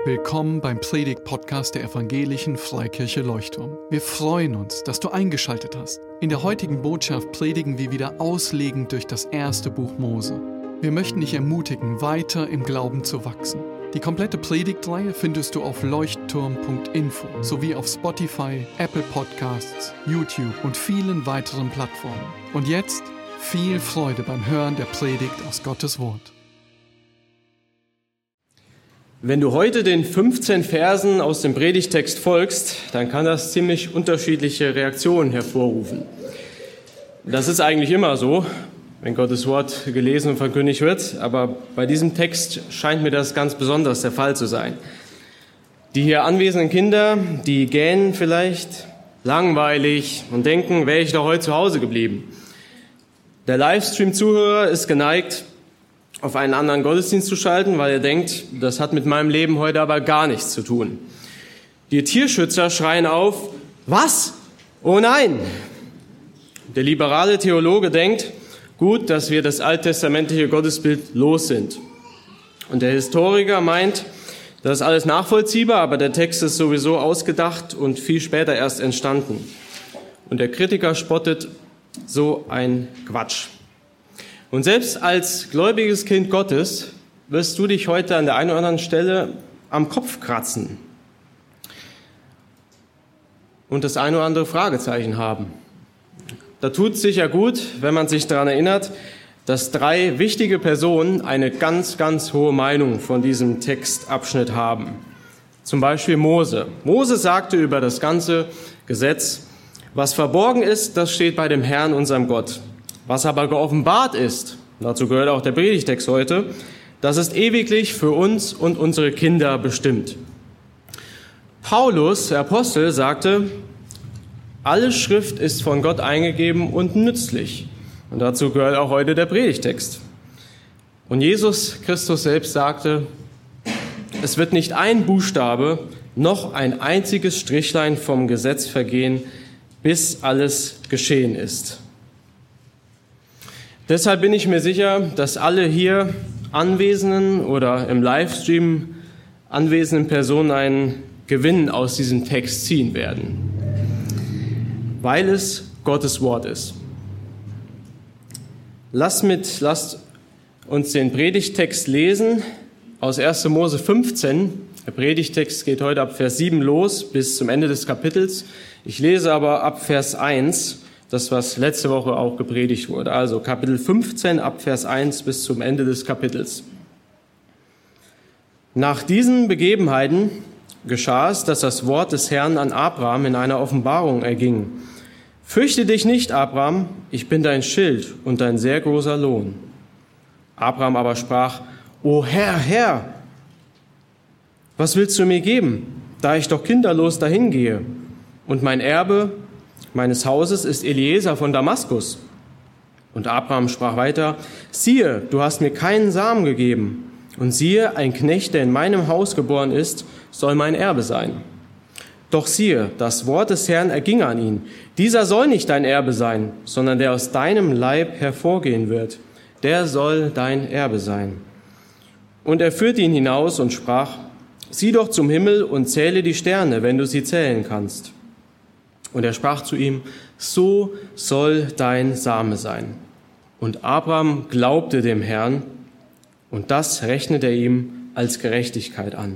Willkommen beim Predigt-Podcast der Evangelischen Freikirche Leuchtturm. Wir freuen uns, dass du eingeschaltet hast. In der heutigen Botschaft predigen wir wieder auslegend durch das erste Buch Mose. Wir möchten dich ermutigen, weiter im Glauben zu wachsen. Die komplette Predigtreihe findest du auf leuchtturm.info sowie auf Spotify, Apple Podcasts, YouTube und vielen weiteren Plattformen. Und jetzt viel Freude beim Hören der Predigt aus Gottes Wort. Wenn du heute den 15 Versen aus dem Predigtext folgst, dann kann das ziemlich unterschiedliche Reaktionen hervorrufen. Das ist eigentlich immer so, wenn Gottes Wort gelesen und verkündigt wird, aber bei diesem Text scheint mir das ganz besonders der Fall zu sein. Die hier anwesenden Kinder, die gähnen vielleicht langweilig und denken, wäre ich doch heute zu Hause geblieben. Der Livestream-Zuhörer ist geneigt, auf einen anderen Gottesdienst zu schalten, weil er denkt, das hat mit meinem Leben heute aber gar nichts zu tun. Die Tierschützer schreien auf, was? Oh nein! Der liberale Theologe denkt, gut, dass wir das alttestamentliche Gottesbild los sind. Und der Historiker meint, das ist alles nachvollziehbar, aber der Text ist sowieso ausgedacht und viel später erst entstanden. Und der Kritiker spottet, so ein Quatsch. Und selbst als gläubiges Kind Gottes wirst du dich heute an der einen oder anderen Stelle am Kopf kratzen und das eine oder andere Fragezeichen haben. Da tut es sicher gut, wenn man sich daran erinnert, dass 3 wichtige Personen eine ganz, ganz hohe Meinung von diesem Textabschnitt haben. Zum Beispiel Mose. Mose sagte über das ganze Gesetz, was verborgen ist, das steht bei dem Herrn, unserem Gott. Was aber geoffenbart ist, dazu gehört auch der Predigtext heute, das ist ewiglich für uns und unsere Kinder bestimmt. Paulus, der Apostel, sagte, alle Schrift ist von Gott eingegeben und nützlich. Und dazu gehört auch heute der Predigtext. Und Jesus Christus selbst sagte, es wird nicht ein Buchstabe noch ein einziges Strichlein vom Gesetz vergehen, bis alles geschehen ist. Deshalb bin ich mir sicher, dass alle hier anwesenden oder im Livestream anwesenden Personen einen Gewinn aus diesem Text ziehen werden, weil es Gottes Wort ist. Lasst uns den Predigtext lesen aus 1. Mose 15. Der Predigtext geht heute ab Vers 7 los bis zum Ende des Kapitels. Ich lese aber ab Vers 1. Das, was letzte Woche auch gepredigt wurde. Also Kapitel 15 ab Vers 1 bis zum Ende des Kapitels. Nach diesen Begebenheiten geschah es, dass das Wort des Herrn an Abraham in einer Offenbarung erging. Fürchte dich nicht, Abraham, ich bin dein Schild und dein sehr großer Lohn. Abraham aber sprach, O Herr, Herr, was willst du mir geben, da ich doch kinderlos dahingehe? Und mein Erbe meines Hauses ist Eliezer von Damaskus. Und Abraham sprach weiter, siehe, du hast mir keinen Samen gegeben. Und siehe, ein Knecht, der in meinem Haus geboren ist, soll mein Erbe sein. Doch siehe, das Wort des Herrn erging an ihn. Dieser soll nicht dein Erbe sein, sondern der aus deinem Leib hervorgehen wird. Der soll dein Erbe sein. Und er führte ihn hinaus und sprach, sieh doch zum Himmel und zähle die Sterne, wenn du sie zählen kannst. Und er sprach zu ihm, so soll dein Same sein. Und Abraham glaubte dem Herrn, und das rechnete er ihm als Gerechtigkeit an.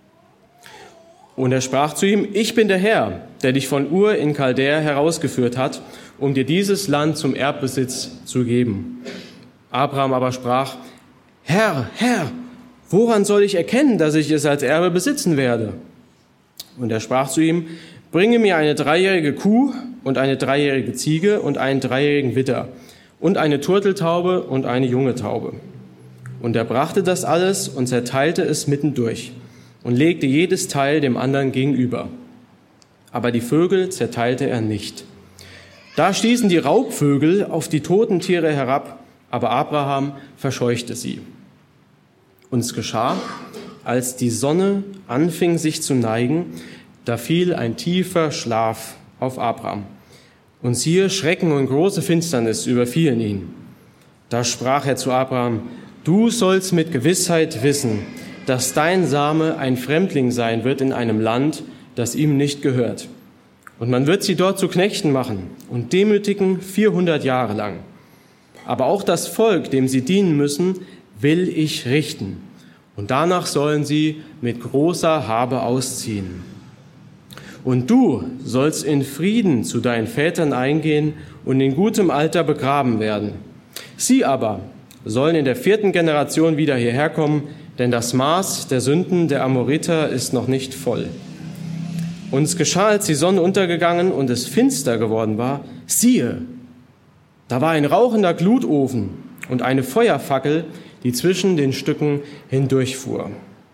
Und er sprach zu ihm, ich bin der Herr, der dich von Ur in Chaldäa herausgeführt hat, um dir dieses Land zum Erbbesitz zu geben. Abraham aber sprach, Herr, Herr, woran soll ich erkennen, dass ich es als Erbe besitzen werde? Und er sprach zu ihm, bringe mir eine 3-jährige Kuh und eine 3-jährige Ziege und einen 3-jährigen Widder und eine Turteltaube und eine junge Taube. Und er brachte das alles und zerteilte es mittendurch und legte jedes Teil dem anderen gegenüber. Aber die Vögel zerteilte er nicht. Da stießen die Raubvögel auf die toten Tiere herab, aber Abraham verscheuchte sie. Und es geschah, als die Sonne anfing sich zu neigen, da fiel ein tiefer Schlaf auf Abraham. Und siehe, Schrecken und große Finsternis überfielen ihn. Da sprach er zu Abraham, du sollst mit Gewissheit wissen, dass dein Same ein Fremdling sein wird in einem Land, das ihm nicht gehört. Und man wird sie dort zu Knechten machen und demütigen 400 Jahre lang. Aber auch das Volk, dem sie dienen müssen, will ich richten. Und danach sollen sie mit großer Habe ausziehen. Und du sollst in Frieden zu deinen Vätern eingehen und in gutem Alter begraben werden. Sie aber sollen in der 4. Generation wieder hierher kommen, denn das Maß der Sünden der Amoriter ist noch nicht voll. Und es geschah, als die Sonne untergegangen und es finster geworden war, siehe, da war ein rauchender Glutofen und eine Feuerfackel, die zwischen den Stücken hindurchfuhr.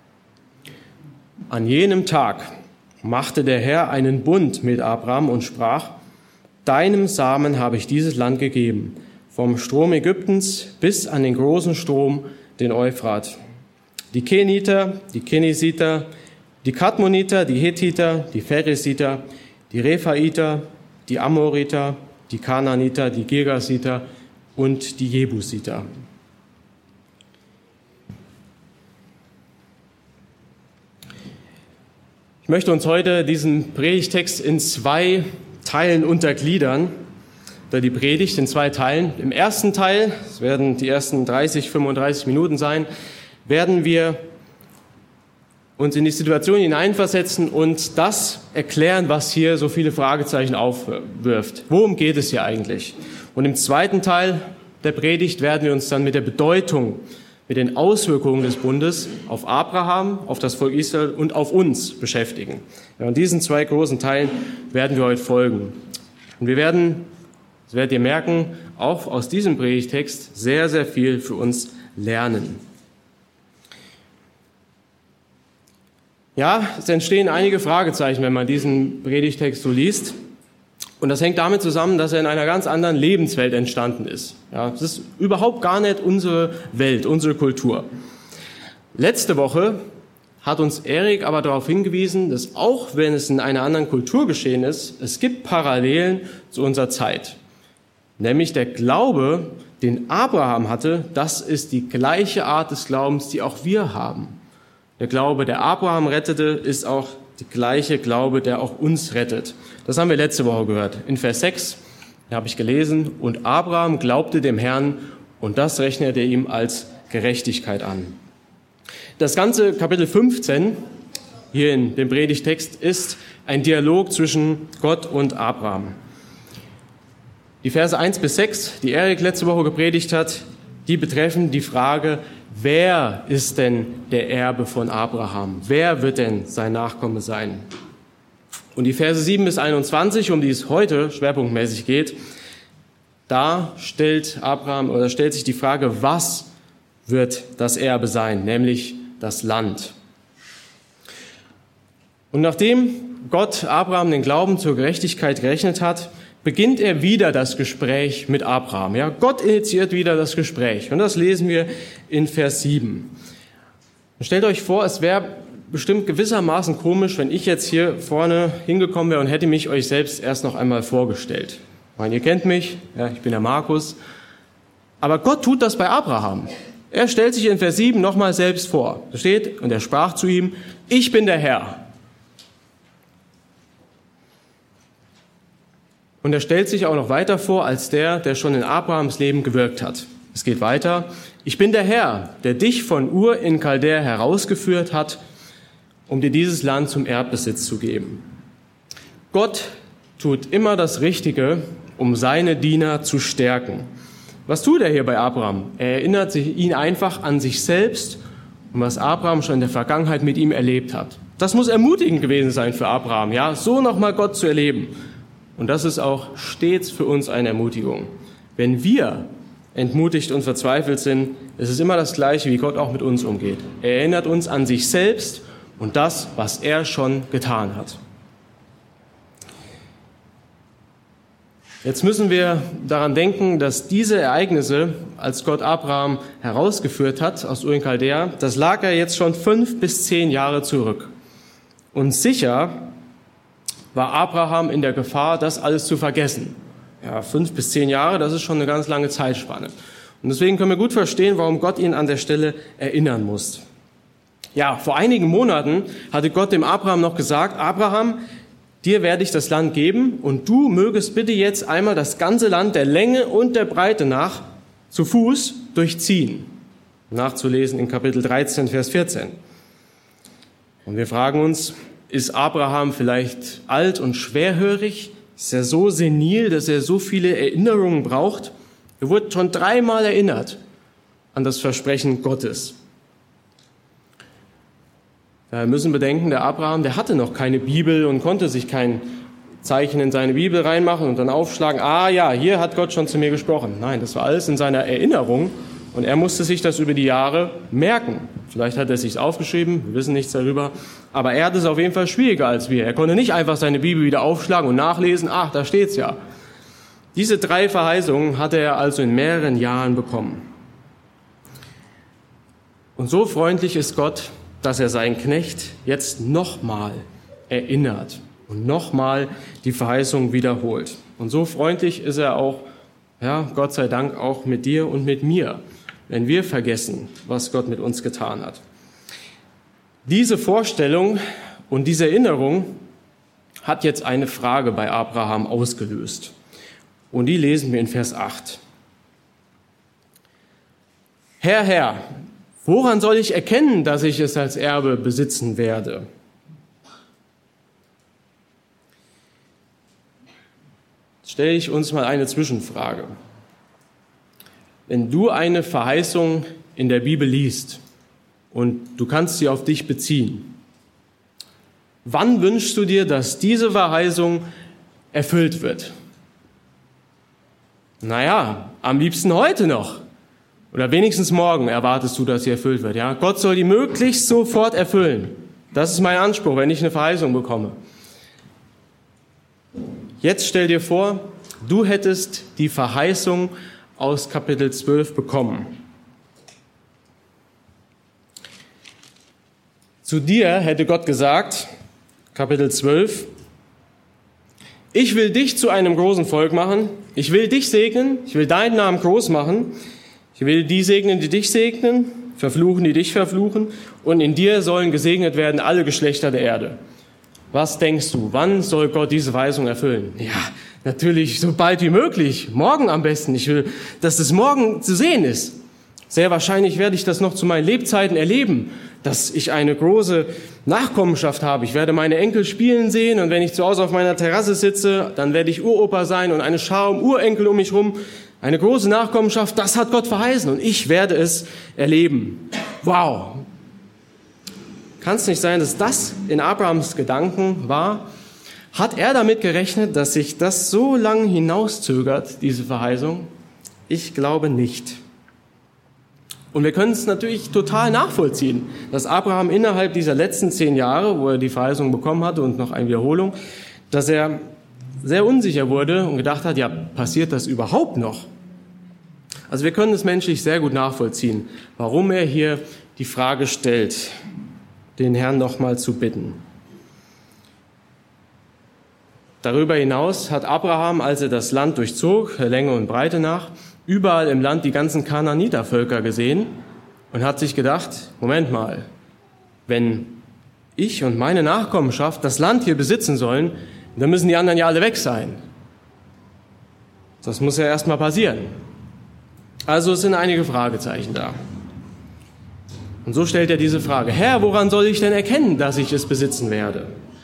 An jenem Tag machte der Herr einen Bund mit Abraham und sprach, deinem Samen habe ich dieses Land gegeben, vom Strom Ägyptens bis an den großen Strom, den Euphrat. Die Keniter, die Kenesiter, die Kadmoniter, die Hethiter, die Pheresiter, die Rephaiter, die Amoriter, die Kanaaniter, die Girgasiter und die Jebusiter. Ich möchte uns heute diesen Predigtext in 2 Teilen untergliedern, oder die Predigt in 2 Teilen. Im ersten Teil, es werden die ersten 30, 35 Minuten sein, werden wir uns in die Situation hineinversetzen und das erklären, was hier so viele Fragezeichen aufwirft. Worum geht es hier eigentlich? Und im zweiten Teil der Predigt werden wir uns dann mit der Bedeutung, mit den Auswirkungen des Bundes auf Abraham, auf das Volk Israel und auf uns beschäftigen. Ja, in diesen 2 großen Teilen werden wir heute folgen. Und wir werden, das werdet ihr merken, auch aus diesem Predigtext sehr, sehr viel für uns lernen. Ja, es entstehen einige Fragezeichen, wenn man diesen Predigtext so liest. Und das hängt damit zusammen, dass er in einer ganz anderen Lebenswelt entstanden ist. Ja, es ist überhaupt gar nicht unsere Welt, unsere Kultur. Letzte Woche hat uns Erik aber darauf hingewiesen, dass auch wenn es in einer anderen Kultur geschehen ist, es gibt Parallelen zu unserer Zeit. Nämlich der Glaube, den Abraham hatte, das ist die gleiche Art des Glaubens, die auch wir haben. Der Glaube, der Abraham rettete, ist auch der gleiche Glaube, der auch uns rettet. Das haben wir letzte Woche gehört. In Vers 6 habe ich gelesen, und Abraham glaubte dem Herrn und das rechnete er ihm als Gerechtigkeit an. Das ganze Kapitel 15 hier in dem Predigtext ist ein Dialog zwischen Gott und Abraham. Die Verse 1 bis 6, die Erik letzte Woche gepredigt hat, die betreffen die Frage, wer ist denn der Erbe von Abraham? Wer wird denn sein Nachkomme sein? Und die Verse 7 bis 21, um die es heute schwerpunktmäßig geht, da stellt sich die Frage, was wird das Erbe sein, nämlich das Land. Und nachdem Gott Abraham den Glauben zur Gerechtigkeit gerechnet hat, beginnt er wieder das Gespräch mit Abraham. Ja, Gott initiiert wieder das Gespräch. Und das lesen wir in Vers 7. Und stellt euch vor, es wäre bestimmt gewissermaßen komisch, wenn ich jetzt hier vorne hingekommen wäre und hätte mich euch selbst erst noch einmal vorgestellt. Ich meine, ihr kennt mich, ja, ich bin der Markus. Aber Gott tut das bei Abraham. Er stellt sich in Vers 7 nochmal selbst vor. Da steht, und er sprach zu ihm, ich bin der Herr. Und er stellt sich auch noch weiter vor als der schon in Abrahams Leben gewirkt hat. Es geht weiter. Ich bin der Herr, der dich von Ur in Chaldäa herausgeführt hat, um dir dieses Land zum Erbbesitz zu geben. Gott tut immer das Richtige, um seine Diener zu stärken. Was tut er hier bei Abraham? Er erinnert ihn einfach an sich selbst und was Abraham schon in der Vergangenheit mit ihm erlebt hat. Das muss ermutigend gewesen sein für Abraham, ja, so nochmal Gott zu erleben. Und das ist auch stets für uns eine Ermutigung. Wenn wir entmutigt und verzweifelt sind, ist es immer das Gleiche, wie Gott auch mit uns umgeht. Er erinnert uns an sich selbst und das, was er schon getan hat. Jetzt müssen wir daran denken, dass diese Ereignisse, als Gott Abraham herausgeführt hat aus Ur in Chaldäa, das lag ja jetzt schon 5 bis 10 Jahre zurück. Und sicher war Abraham in der Gefahr, das alles zu vergessen. Ja, 5 bis 10 Jahre, das ist schon eine ganz lange Zeitspanne. Und deswegen können wir gut verstehen, warum Gott ihn an der Stelle erinnern muss. Ja, vor einigen Monaten hatte Gott dem Abraham noch gesagt, Abraham, dir werde ich das Land geben und du mögest bitte jetzt einmal das ganze Land der Länge und der Breite nach zu Fuß durchziehen. Nachzulesen in Kapitel 13, Vers 14. Und wir fragen uns, ist Abraham vielleicht alt und schwerhörig? Ist er so senil, dass er so viele Erinnerungen braucht? Er wurde schon 3-mal erinnert an das Versprechen Gottes. Wir müssen bedenken, der Abraham, der hatte noch keine Bibel und konnte sich kein Zeichen in seine Bibel reinmachen und dann aufschlagen, ja, hier hat Gott schon zu mir gesprochen. Nein, das war alles in seiner Erinnerung und er musste sich das über die Jahre merken. Vielleicht hat er es sich aufgeschrieben, wir wissen nichts darüber, aber er hat es auf jeden Fall schwieriger als wir. Er konnte nicht einfach seine Bibel wieder aufschlagen und nachlesen, da steht's ja. Diese 3 Verheißungen hatte er also in mehreren Jahren bekommen. Und so freundlich ist Gott, dass er seinen Knecht jetzt nochmal erinnert und nochmal die Verheißung wiederholt. Und so freundlich ist er auch, Gott sei Dank, auch mit dir und mit mir, wenn wir vergessen, was Gott mit uns getan hat. Diese Vorstellung und diese Erinnerung hat jetzt eine Frage bei Abraham ausgelöst. Und die lesen wir in Vers 8. Herr, woran soll ich erkennen, dass ich es als Erbe besitzen werde? Stelle ich uns mal eine Zwischenfrage. Wenn du eine Verheißung in der Bibel liest und du kannst sie auf dich beziehen, wann wünschst du dir, dass diese Verheißung erfüllt wird? Am liebsten heute noch. Oder wenigstens morgen erwartest du, dass sie erfüllt wird. Ja? Gott soll die möglichst sofort erfüllen. Das ist mein Anspruch, wenn ich eine Verheißung bekomme. Jetzt stell dir vor, du hättest die Verheißung aus Kapitel 12 bekommen. Zu dir hätte Gott gesagt, Kapitel 12, ich will dich zu einem großen Volk machen, ich will dich segnen, ich will deinen Namen groß machen, ich will die segnen, die dich segnen, verfluchen, die dich verfluchen, und in dir sollen gesegnet werden alle Geschlechter der Erde. Was denkst du, wann soll Gott diese Verheißung erfüllen? Ja, natürlich so bald wie möglich, morgen am besten. Ich will, dass es morgen zu sehen ist. Sehr wahrscheinlich werde ich das noch zu meinen Lebzeiten erleben, dass ich eine große Nachkommenschaft habe. Ich werde meine Enkel spielen sehen und wenn ich zu Hause auf meiner Terrasse sitze, dann werde ich Uropa sein und eine Schar um Urenkel um mich rum. Eine große Nachkommenschaft, das hat Gott verheißen und ich werde es erleben. Wow! Kann es nicht sein, dass das in Abrahams Gedanken war? Hat er damit gerechnet, dass sich das so lang hinauszögert, diese Verheißung? Ich glaube nicht. Und wir können es natürlich total nachvollziehen, dass Abraham innerhalb dieser letzten 10 Jahre, wo er die Verheißung bekommen hatte und noch eine Wiederholung, dass er sehr unsicher wurde und gedacht hat, passiert das überhaupt noch? Also wir können es menschlich sehr gut nachvollziehen, warum er hier die Frage stellt, den Herrn nochmal zu bitten. Darüber hinaus hat Abraham, als er das Land durchzog, der Länge und Breite nach, überall im Land die ganzen Kanaanitervölker gesehen und hat sich gedacht, Moment mal, wenn ich und meine Nachkommenschaft das Land hier besitzen sollen, dann müssen die anderen ja alle weg sein. Das muss ja erst mal passieren. Also es sind einige Fragezeichen da. Und so stellt er diese Frage, Herr, woran soll ich denn erkennen, dass ich es besitzen werde?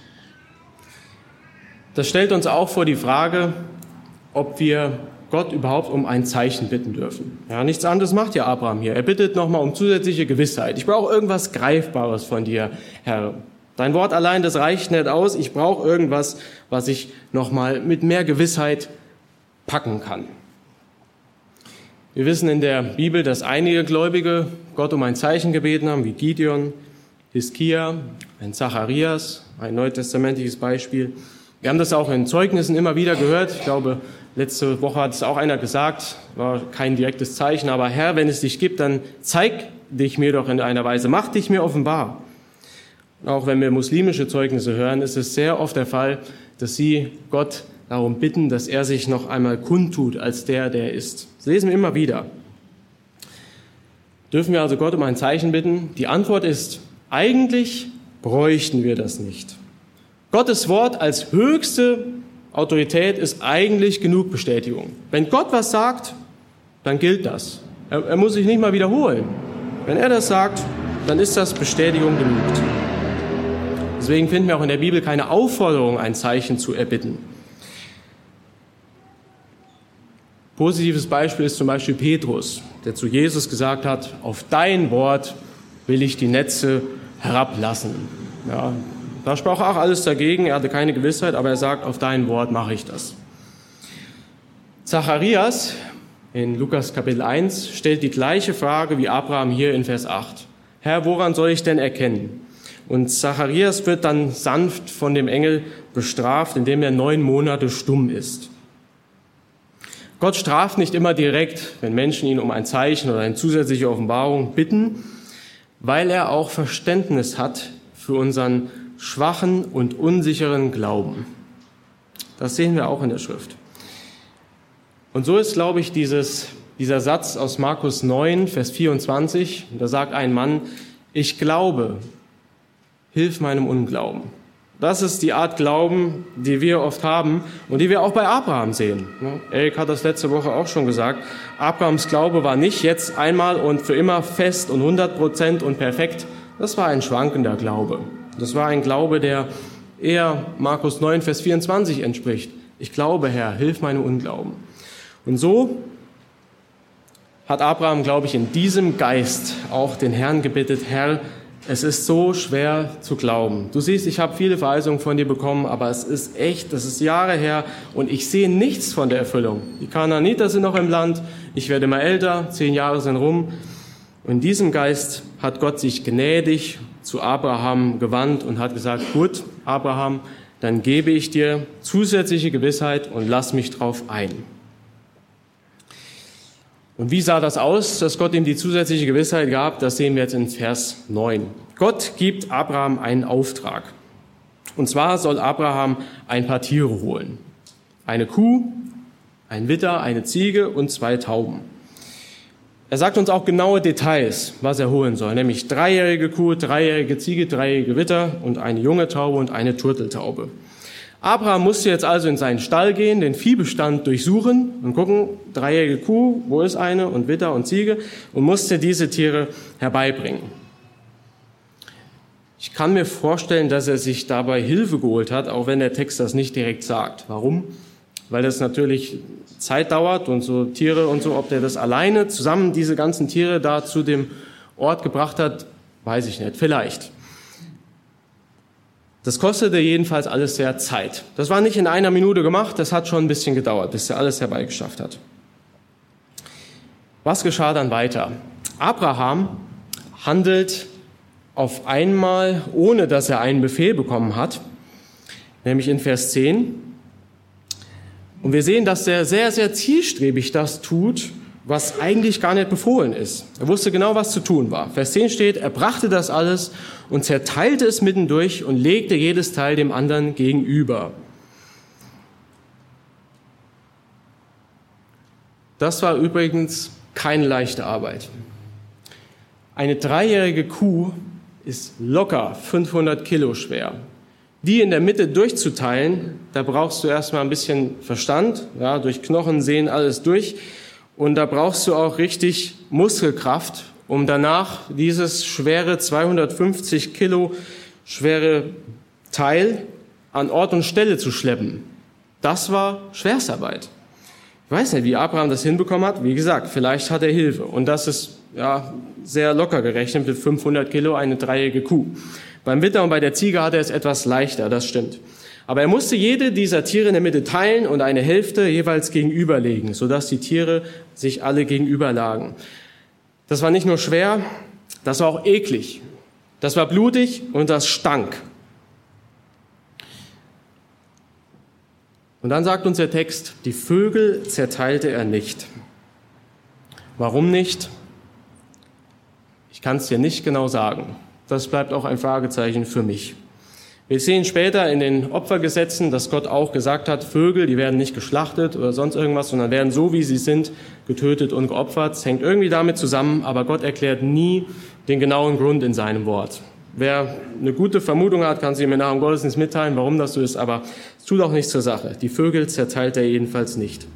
Das stellt uns auch vor die Frage, ob wir Gott überhaupt um ein Zeichen bitten dürfen. Ja, nichts anderes macht ja Abraham hier. Er bittet nochmal um zusätzliche Gewissheit. Ich brauche irgendwas Greifbares von dir, Herr. Dein Wort allein, das reicht nicht aus. Ich brauche irgendwas, was ich nochmal mit mehr Gewissheit packen kann. Wir wissen in der Bibel, dass einige Gläubige Gott um ein Zeichen gebeten haben, wie Gideon, Hiskia, ein Zacharias, ein neutestamentliches Beispiel. Wir haben das auch in Zeugnissen immer wieder gehört. Ich glaube, letzte Woche hat es auch einer gesagt, war kein direktes Zeichen, aber Herr, wenn es dich gibt, dann zeig dich mir doch in einer Weise, mach dich mir offenbar. Auch wenn wir muslimische Zeugnisse hören, ist es sehr oft der Fall, dass sie Gott darum bitten, dass er sich noch einmal kundtut als der er ist. Das lesen wir immer wieder. Dürfen wir also Gott um ein Zeichen bitten? Die Antwort ist eigentlich bräuchten wir das nicht. Gottes Wort als höchste Autorität ist eigentlich genug Bestätigung. Wenn Gott was sagt, dann gilt das. Er muss sich nicht mal wiederholen. Wenn er das sagt, dann ist das Bestätigung genug. Deswegen finden wir auch in der Bibel keine Aufforderung, ein Zeichen zu erbitten. Positives Beispiel ist zum Beispiel Petrus, der zu Jesus gesagt hat, auf dein Wort will ich die Netze herablassen. Ja, da sprach auch alles dagegen, er hatte keine Gewissheit, aber er sagt, auf dein Wort mache ich das. Zacharias in Lukas Kapitel 1 stellt die gleiche Frage wie Abraham hier in Vers 8. Herr, woran soll ich denn erkennen? Und Zacharias wird dann sanft von dem Engel bestraft, indem er 9 Monate stumm ist. Gott straft nicht immer direkt, wenn Menschen ihn um ein Zeichen oder eine zusätzliche Offenbarung bitten, weil er auch Verständnis hat für unseren schwachen und unsicheren Glauben. Das sehen wir auch in der Schrift. Und so ist, glaube ich, dieser Satz aus Markus 9, Vers 24, da sagt ein Mann, ich glaube, hilf meinem Unglauben. Das ist die Art Glauben, die wir oft haben und die wir auch bei Abraham sehen. Erik hat das letzte Woche auch schon gesagt. Abrahams Glaube war nicht jetzt einmal und für immer fest und 100% und perfekt. Das war ein schwankender Glaube. Das war ein Glaube, der eher Markus 9, Vers 24 entspricht. Ich glaube, Herr, hilf meinem Unglauben. Und so hat Abraham, glaube ich, in diesem Geist auch den Herrn gebeten, Herr, es ist so schwer zu glauben. Du siehst, ich habe viele Verheißungen von dir bekommen, aber es ist echt, das ist Jahre her und ich sehe nichts von der Erfüllung. Die Kanaaniter sind noch im Land, ich werde immer älter, 10 Jahre sind rum. Und in diesem Geist hat Gott sich gnädig zu Abraham gewandt und hat gesagt, gut, Abraham, dann gebe ich dir zusätzliche Gewissheit und lass mich drauf ein. Und wie sah das aus, dass Gott ihm die zusätzliche Gewissheit gab? Das sehen wir jetzt in Vers 9. Gott gibt Abraham einen Auftrag. Und zwar soll Abraham ein paar Tiere holen. Eine Kuh, ein Widder, eine Ziege und 2 Tauben. Er sagt uns auch genaue Details, was er holen soll, nämlich 3-jährige Kuh, 3-jährige Ziege, 3-jährige Widder und eine junge Taube und eine Turteltaube. Abraham musste jetzt also in seinen Stall gehen, den Viehbestand durchsuchen und gucken, 3-jährige Kuh, wo ist eine, und Widder und Ziege, und musste diese Tiere herbeibringen. Ich kann mir vorstellen, dass er sich dabei Hilfe geholt hat, auch wenn der Text das nicht direkt sagt. Warum? Weil das natürlich Zeit dauert und so Tiere und so, ob der das alleine zusammen, diese ganzen Tiere da zu dem Ort gebracht hat, weiß ich nicht, vielleicht. Das kostete jedenfalls alles sehr Zeit. Das war nicht in 1 Minute gemacht, das hat schon ein bisschen gedauert, bis er alles herbeigeschafft hat. Was geschah dann weiter? Abraham handelt auf einmal, ohne dass er einen Befehl bekommen hat, nämlich in Vers 10. Und wir sehen, dass er sehr, sehr zielstrebig das tut, was eigentlich gar nicht befohlen ist. Er wusste genau, was zu tun war. Vers 10 steht, er brachte das alles und zerteilte es mittendurch und legte jedes Teil dem anderen gegenüber. Das war übrigens keine leichte Arbeit. Eine 3-jährige Kuh ist locker 500 Kilo schwer. Die in der Mitte durchzuteilen, da brauchst du erstmal ein bisschen Verstand, ja, durch Knochen, Sehnen, alles durch. Und da brauchst du auch richtig Muskelkraft, um danach dieses schwere 250 Kilo schwere Teil an Ort und Stelle zu schleppen. Das war Schwerstarbeit. Ich weiß nicht, wie Abraham das hinbekommen hat. Wie gesagt, vielleicht hat er Hilfe. Und das ist ja sehr locker gerechnet mit 500 Kilo eine 3-jährige Kuh. Beim Widder und bei der Ziege hat er es etwas leichter, das stimmt. Aber er musste jede dieser Tiere in der Mitte teilen und eine Hälfte jeweils gegenüberlegen, sodass die Tiere sich alle gegenüber lagen. Das war nicht nur schwer, das war auch eklig. Das war blutig und das stank. Und dann sagt uns der Text, die Vögel zerteilte er nicht. Warum nicht? Ich kann es dir nicht genau sagen. Das bleibt auch ein Fragezeichen für mich. Wir sehen später in den Opfergesetzen, dass Gott auch gesagt hat, Vögel, die werden nicht geschlachtet oder sonst irgendwas, sondern werden so, wie sie sind, getötet und geopfert. Es hängt irgendwie damit zusammen, aber Gott erklärt nie den genauen Grund in seinem Wort. Wer eine gute Vermutung hat, kann sie mir nach dem Gottesdienst mitteilen, warum das so ist, aber es tut auch nichts zur Sache. Die Vögel zerteilt er jedenfalls nicht.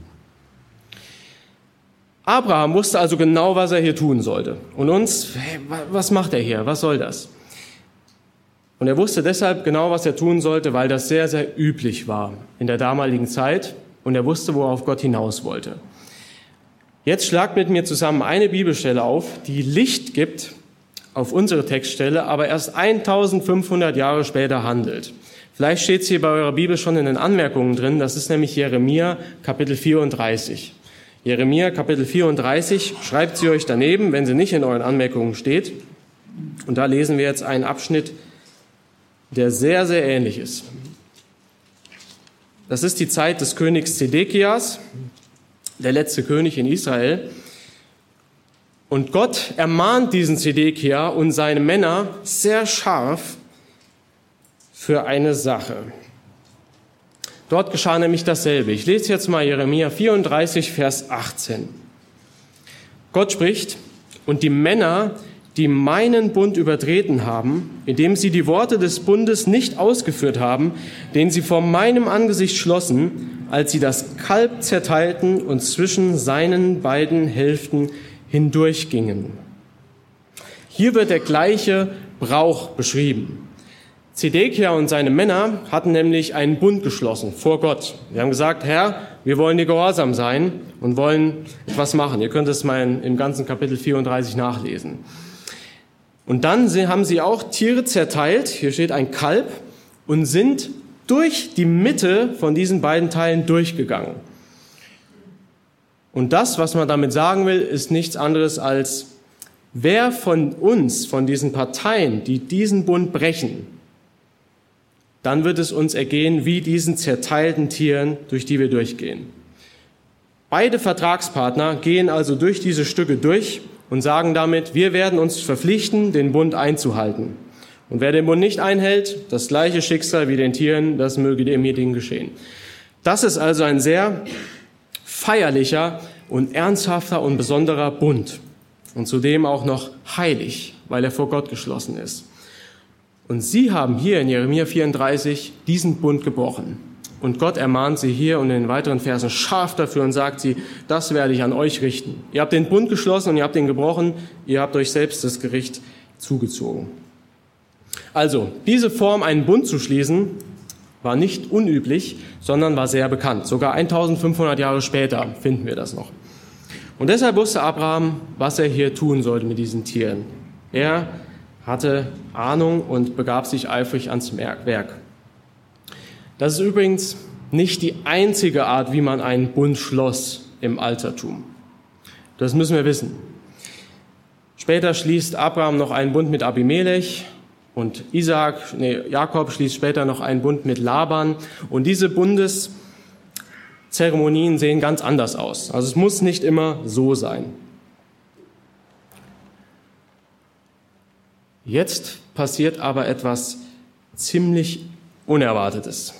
Abraham wusste also genau, was er hier tun sollte. Und uns, was macht er hier? Was soll das? Und er wusste deshalb genau, was er tun sollte, weil das sehr, sehr üblich war in der damaligen Zeit. Und er wusste, worauf Gott hinaus wollte. Jetzt schlagt mit mir zusammen eine Bibelstelle auf, die Licht gibt auf unsere Textstelle, aber erst 1500 Jahre später handelt. Vielleicht steht es hier bei eurer Bibel schon in den Anmerkungen drin, das ist nämlich Jeremia Kapitel 34. Jeremia Kapitel 34, schreibt sie euch daneben, wenn sie nicht in euren Anmerkungen steht. Und da lesen wir jetzt einen Abschnitt, der sehr, sehr ähnlich ist. Das ist die Zeit des Königs Zedekias, der letzte König in Israel. Und Gott ermahnt diesen Zedekia und seine Männer sehr scharf für eine Sache. Dort geschah nämlich dasselbe. Ich lese jetzt mal Jeremia 34, Vers 18. Gott spricht: Und die Männer, die meinen Bund übertreten haben, indem sie die Worte des Bundes nicht ausgeführt haben, den sie vor meinem Angesicht schlossen, als sie das Kalb zerteilten und zwischen seinen beiden Hälften hindurchgingen. Hier wird der gleiche Brauch beschrieben. Zedekia und seine Männer hatten nämlich einen Bund geschlossen vor Gott. Sie haben gesagt: Herr, wir wollen dir gehorsam sein und wollen etwas machen. Ihr könnt es mal im ganzen Kapitel 34 nachlesen. Und dann haben sie auch Tiere zerteilt, hier steht ein Kalb, und sind durch die Mitte von diesen beiden Teilen durchgegangen. Und das, was man damit sagen will, ist nichts anderes als, wer von uns, von diesen Parteien, die diesen Bund brechen, dann wird es uns ergehen wie diesen zerteilten Tieren, durch die wir durchgehen. Beide Vertragspartner gehen also durch diese Stücke durch und sagen damit: Wir werden uns verpflichten, den Bund einzuhalten. Und wer den Bund nicht einhält, das gleiche Schicksal wie den Tieren, das möge demjenigen geschehen. Das ist also ein sehr feierlicher und ernsthafter und besonderer Bund. Und zudem auch noch heilig, weil er vor Gott geschlossen ist. Und sie haben hier in Jeremia 34 diesen Bund gebrochen. Und Gott ermahnt sie hier und in den weiteren Versen scharf dafür und sagt sie: Das werde ich an euch richten. Ihr habt den Bund geschlossen und ihr habt ihn gebrochen. Ihr habt euch selbst das Gericht zugezogen. Also, diese Form, einen Bund zu schließen, war nicht unüblich, sondern war sehr bekannt. Sogar 1500 Jahre später finden wir das noch. Und deshalb wusste Abraham, was er hier tun sollte mit diesen Tieren. Er hatte Ahnung und begab sich eifrig ans Werk. Das ist übrigens nicht die einzige Art, wie man einen Bund schloss im Altertum. Das müssen wir wissen. Später schließt Abraham noch einen Bund mit Abimelech und Jakob schließt später noch einen Bund mit Laban. Und diese Bundeszeremonien sehen ganz anders aus. Also es muss nicht immer so sein. Jetzt passiert aber etwas ziemlich Unerwartetes,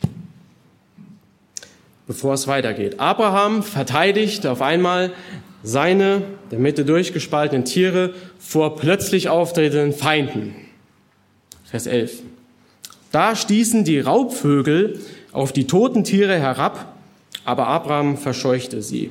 bevor es weitergeht. Abraham verteidigt auf einmal seine der Mitte durchgespaltenen Tiere vor plötzlich auftretenden Feinden. Vers 11. Da stießen die Raubvögel auf die toten Tiere herab, aber Abraham verscheuchte sie.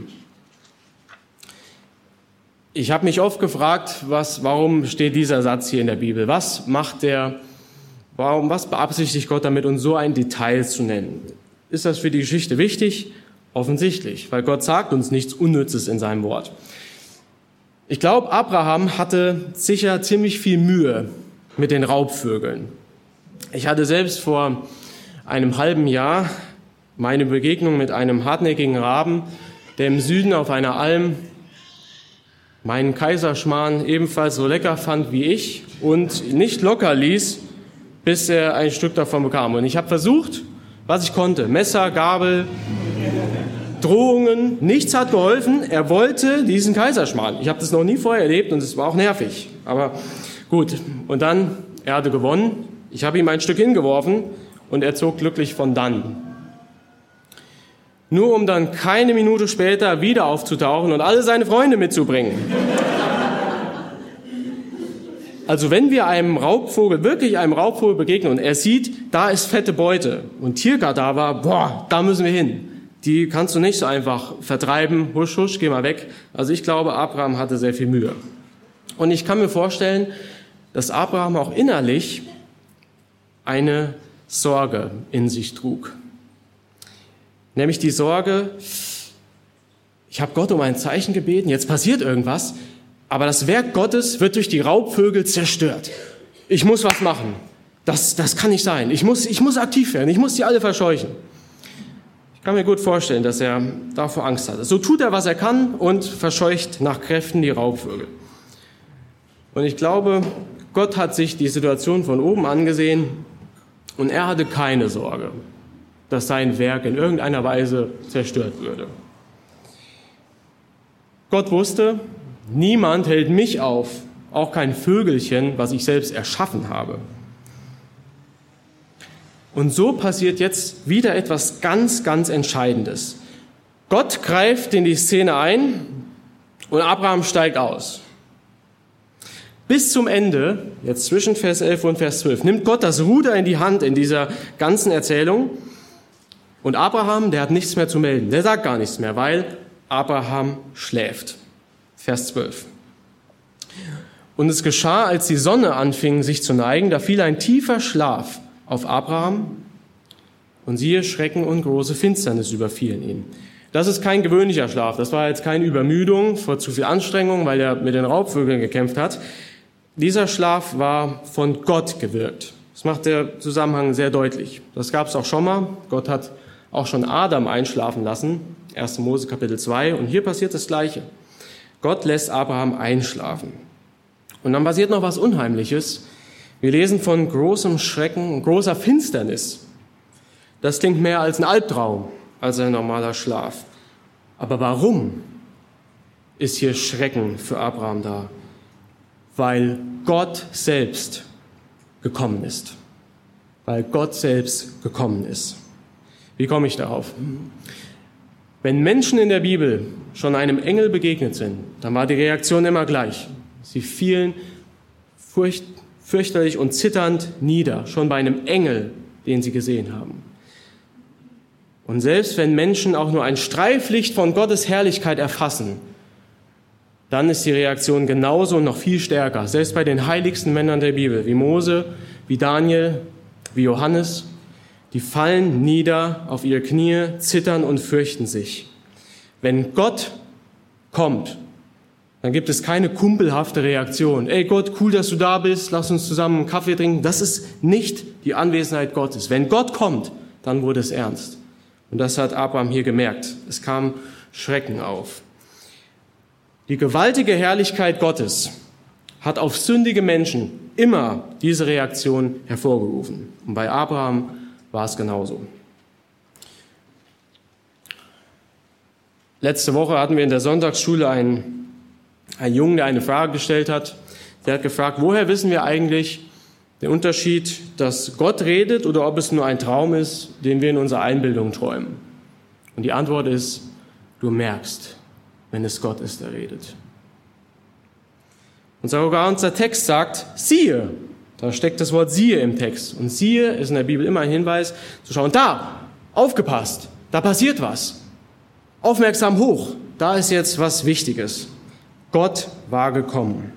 Ich habe mich oft gefragt, warum steht dieser Satz hier in der Bibel? Was beabsichtigt Gott damit, uns so ein Detail zu nennen? Ist das für die Geschichte wichtig? Offensichtlich, weil Gott sagt uns nichts Unnützes in seinem Wort. Ich glaube, Abraham hatte sicher ziemlich viel Mühe mit den Raubvögeln. Ich hatte selbst vor einem halben Jahr meine Begegnung mit einem hartnäckigen Raben, der im Süden auf einer Alm meinen Kaiserschmarrn ebenfalls so lecker fand wie ich und nicht locker ließ, bis er ein Stück davon bekam. Und ich habe versucht, was ich konnte. Messer, Gabel, Drohungen, nichts hat geholfen. Er wollte diesen Kaiserschmarrn. Ich habe das noch nie vorher erlebt und es war auch nervig. Aber gut, und dann, er hatte gewonnen. Ich habe ihm ein Stück hingeworfen und er zog glücklich von dann. Nur um dann keine Minute später wieder aufzutauchen und alle seine Freunde mitzubringen. Also wenn wir wirklich einem Raubvogel begegnen und er sieht, da ist fette Beute und Tierkadaver, da müssen wir hin. Die kannst du nicht so einfach vertreiben, husch, husch, geh mal weg. Also ich glaube, Abraham hatte sehr viel Mühe. Und ich kann mir vorstellen, dass Abraham auch innerlich eine Sorge in sich trug. Nämlich die Sorge, ich habe Gott um ein Zeichen gebeten, jetzt passiert irgendwas, aber das Werk Gottes wird durch die Raubvögel zerstört. Ich muss was machen. Das kann nicht sein. Ich muss aktiv werden. Ich muss die alle verscheuchen. Ich kann mir gut vorstellen, dass er davor Angst hatte. So tut er, was er kann und verscheucht nach Kräften die Raubvögel. Und ich glaube, Gott hat sich die Situation von oben angesehen und er hatte keine Sorge, dass sein Werk in irgendeiner Weise zerstört würde. Gott wusste, niemand hält mich auf, auch kein Vögelchen, was ich selbst erschaffen habe. Und so passiert jetzt wieder etwas ganz, ganz Entscheidendes. Gott greift in die Szene ein und Abraham steigt aus. Bis zum Ende, jetzt zwischen Vers 11 und Vers 12, nimmt Gott das Ruder in die Hand in dieser ganzen Erzählung. Und Abraham, der hat nichts mehr zu melden. Der sagt gar nichts mehr, weil Abraham schläft. Vers 12. Und es geschah, als die Sonne anfing, sich zu neigen, da fiel ein tiefer Schlaf auf Abraham und siehe, Schrecken und große Finsternis überfielen ihn. Das ist kein gewöhnlicher Schlaf. Das war jetzt keine Übermüdung vor zu viel Anstrengung, weil er mit den Raubvögeln gekämpft hat. Dieser Schlaf war von Gott gewirkt. Das macht der Zusammenhang sehr deutlich. Das gab es auch schon mal. Gott hat auch schon Adam einschlafen lassen. 1. Mose Kapitel 2. Und hier passiert das Gleiche. Gott lässt Abraham einschlafen. Und dann passiert noch was Unheimliches. Wir lesen von großem Schrecken und großer Finsternis. Das klingt mehr als ein Albtraum, als ein normaler Schlaf. Aber warum ist hier Schrecken für Abraham da? Weil Gott selbst gekommen ist. Weil Gott selbst gekommen ist. Wie komme ich darauf? Wenn Menschen in der Bibel schon einem Engel begegnet sind, dann war die Reaktion immer gleich. Sie fielen fürchterlich und zitternd nieder, schon bei einem Engel, den sie gesehen haben. Und selbst wenn Menschen auch nur ein Streiflicht von Gottes Herrlichkeit erfassen, dann ist die Reaktion genauso und noch viel stärker. Selbst bei den heiligsten Männern der Bibel, wie Mose, wie Daniel, wie Johannes, die fallen nieder auf ihre Knie, zittern und fürchten sich. Wenn Gott kommt, dann gibt es keine kumpelhafte Reaktion. Ey Gott, cool, dass du da bist, lass uns zusammen einen Kaffee trinken. Das ist nicht die Anwesenheit Gottes. Wenn Gott kommt, dann wurde es ernst. Und das hat Abraham hier gemerkt. Es kam Schrecken auf. Die gewaltige Herrlichkeit Gottes hat auf sündige Menschen immer diese Reaktion hervorgerufen. Und bei Abraham war es genauso. Letzte Woche hatten wir in der Sonntagsschule einen Jungen, der eine Frage gestellt hat. Der hat gefragt, woher wissen wir eigentlich den Unterschied, dass Gott redet oder ob es nur ein Traum ist, den wir in unserer Einbildung träumen? Und die Antwort ist, du merkst, wenn es Gott ist, der redet. Und sogar unser Text sagt, siehe. Da steckt das Wort siehe im Text. Und siehe ist in der Bibel immer ein Hinweis zu schauen, da, aufgepasst, da passiert was. Aufmerksam hoch, da ist jetzt was Wichtiges. Gott war gekommen.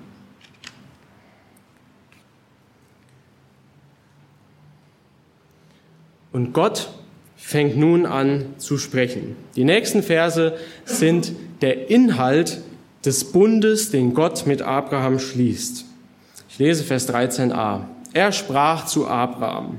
Und Gott fängt nun an zu sprechen. Die nächsten Verse sind der Inhalt des Bundes, den Gott mit Abraham schließt. Ich lese Vers 13a. Er sprach zu Abraham.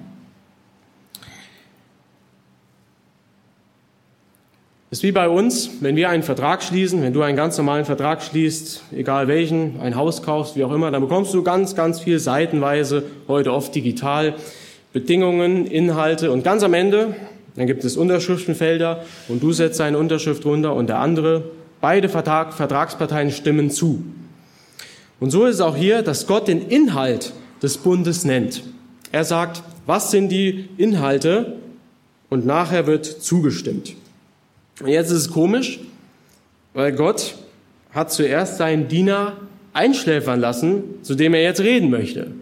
Es ist wie bei uns, wenn wir einen Vertrag schließen, wenn du einen ganz normalen Vertrag schließt, egal welchen, ein Haus kaufst, wie auch immer, dann bekommst du ganz, ganz viel seitenweise, heute oft digital, Bedingungen, Inhalte und ganz am Ende, dann gibt es Unterschriftenfelder und du setzt deine Unterschrift runter und der andere, beide Vertragsparteien stimmen zu. Und so ist es auch hier, dass Gott den Inhalt des Bundes nennt. Er sagt, was sind die Inhalte? Und nachher wird zugestimmt. Und jetzt ist es komisch, weil Gott hat zuerst seinen Diener einschläfern lassen, zu dem er jetzt reden möchte.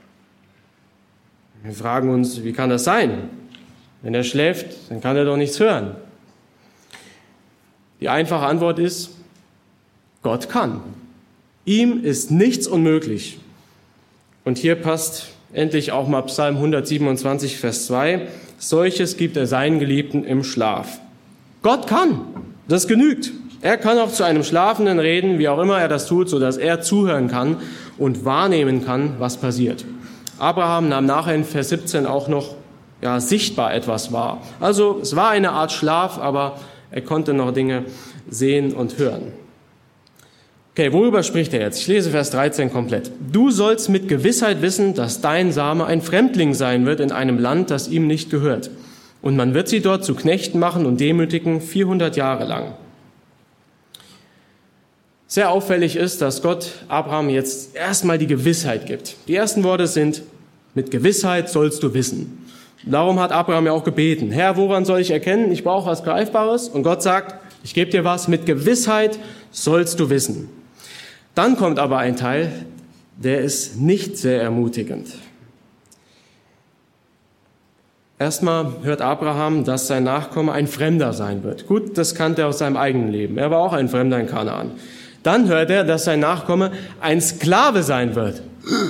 Wir fragen uns, wie kann das sein? Wenn er schläft, dann kann er doch nichts hören. Die einfache Antwort ist, Gott kann. Ihm ist nichts unmöglich. Und hier passt endlich auch mal Psalm 127, Vers 2. Solches gibt er seinen Geliebten im Schlaf. Gott kann. Das genügt. Er kann auch zu einem Schlafenden reden, wie auch immer er das tut, sodass er zuhören kann und wahrnehmen kann, was passiert. Abraham nahm nachher in Vers 17 auch noch sichtbar etwas wahr. Also es war eine Art Schlaf, aber er konnte noch Dinge sehen und hören. Okay, worüber spricht er jetzt? Ich lese Vers 13 komplett. Du sollst mit Gewissheit wissen, dass dein Same ein Fremdling sein wird in einem Land, das ihm nicht gehört. Und man wird sie dort zu Knechten machen und demütigen 400 Jahre lang. Sehr auffällig ist, dass Gott Abraham jetzt erstmal die Gewissheit gibt. Die ersten Worte sind, mit Gewissheit sollst du wissen. Darum hat Abraham ja auch gebeten. Herr, woran soll ich erkennen? Ich brauche was Greifbares. Und Gott sagt, ich gebe dir was, mit Gewissheit sollst du wissen. Dann kommt aber ein Teil, der ist nicht sehr ermutigend. Erstmal hört Abraham, dass sein Nachkomme ein Fremder sein wird. Gut, das kannte er aus seinem eigenen Leben. Er war auch ein Fremder in Kanaan. Dann hört er, dass sein Nachkomme ein Sklave sein wird.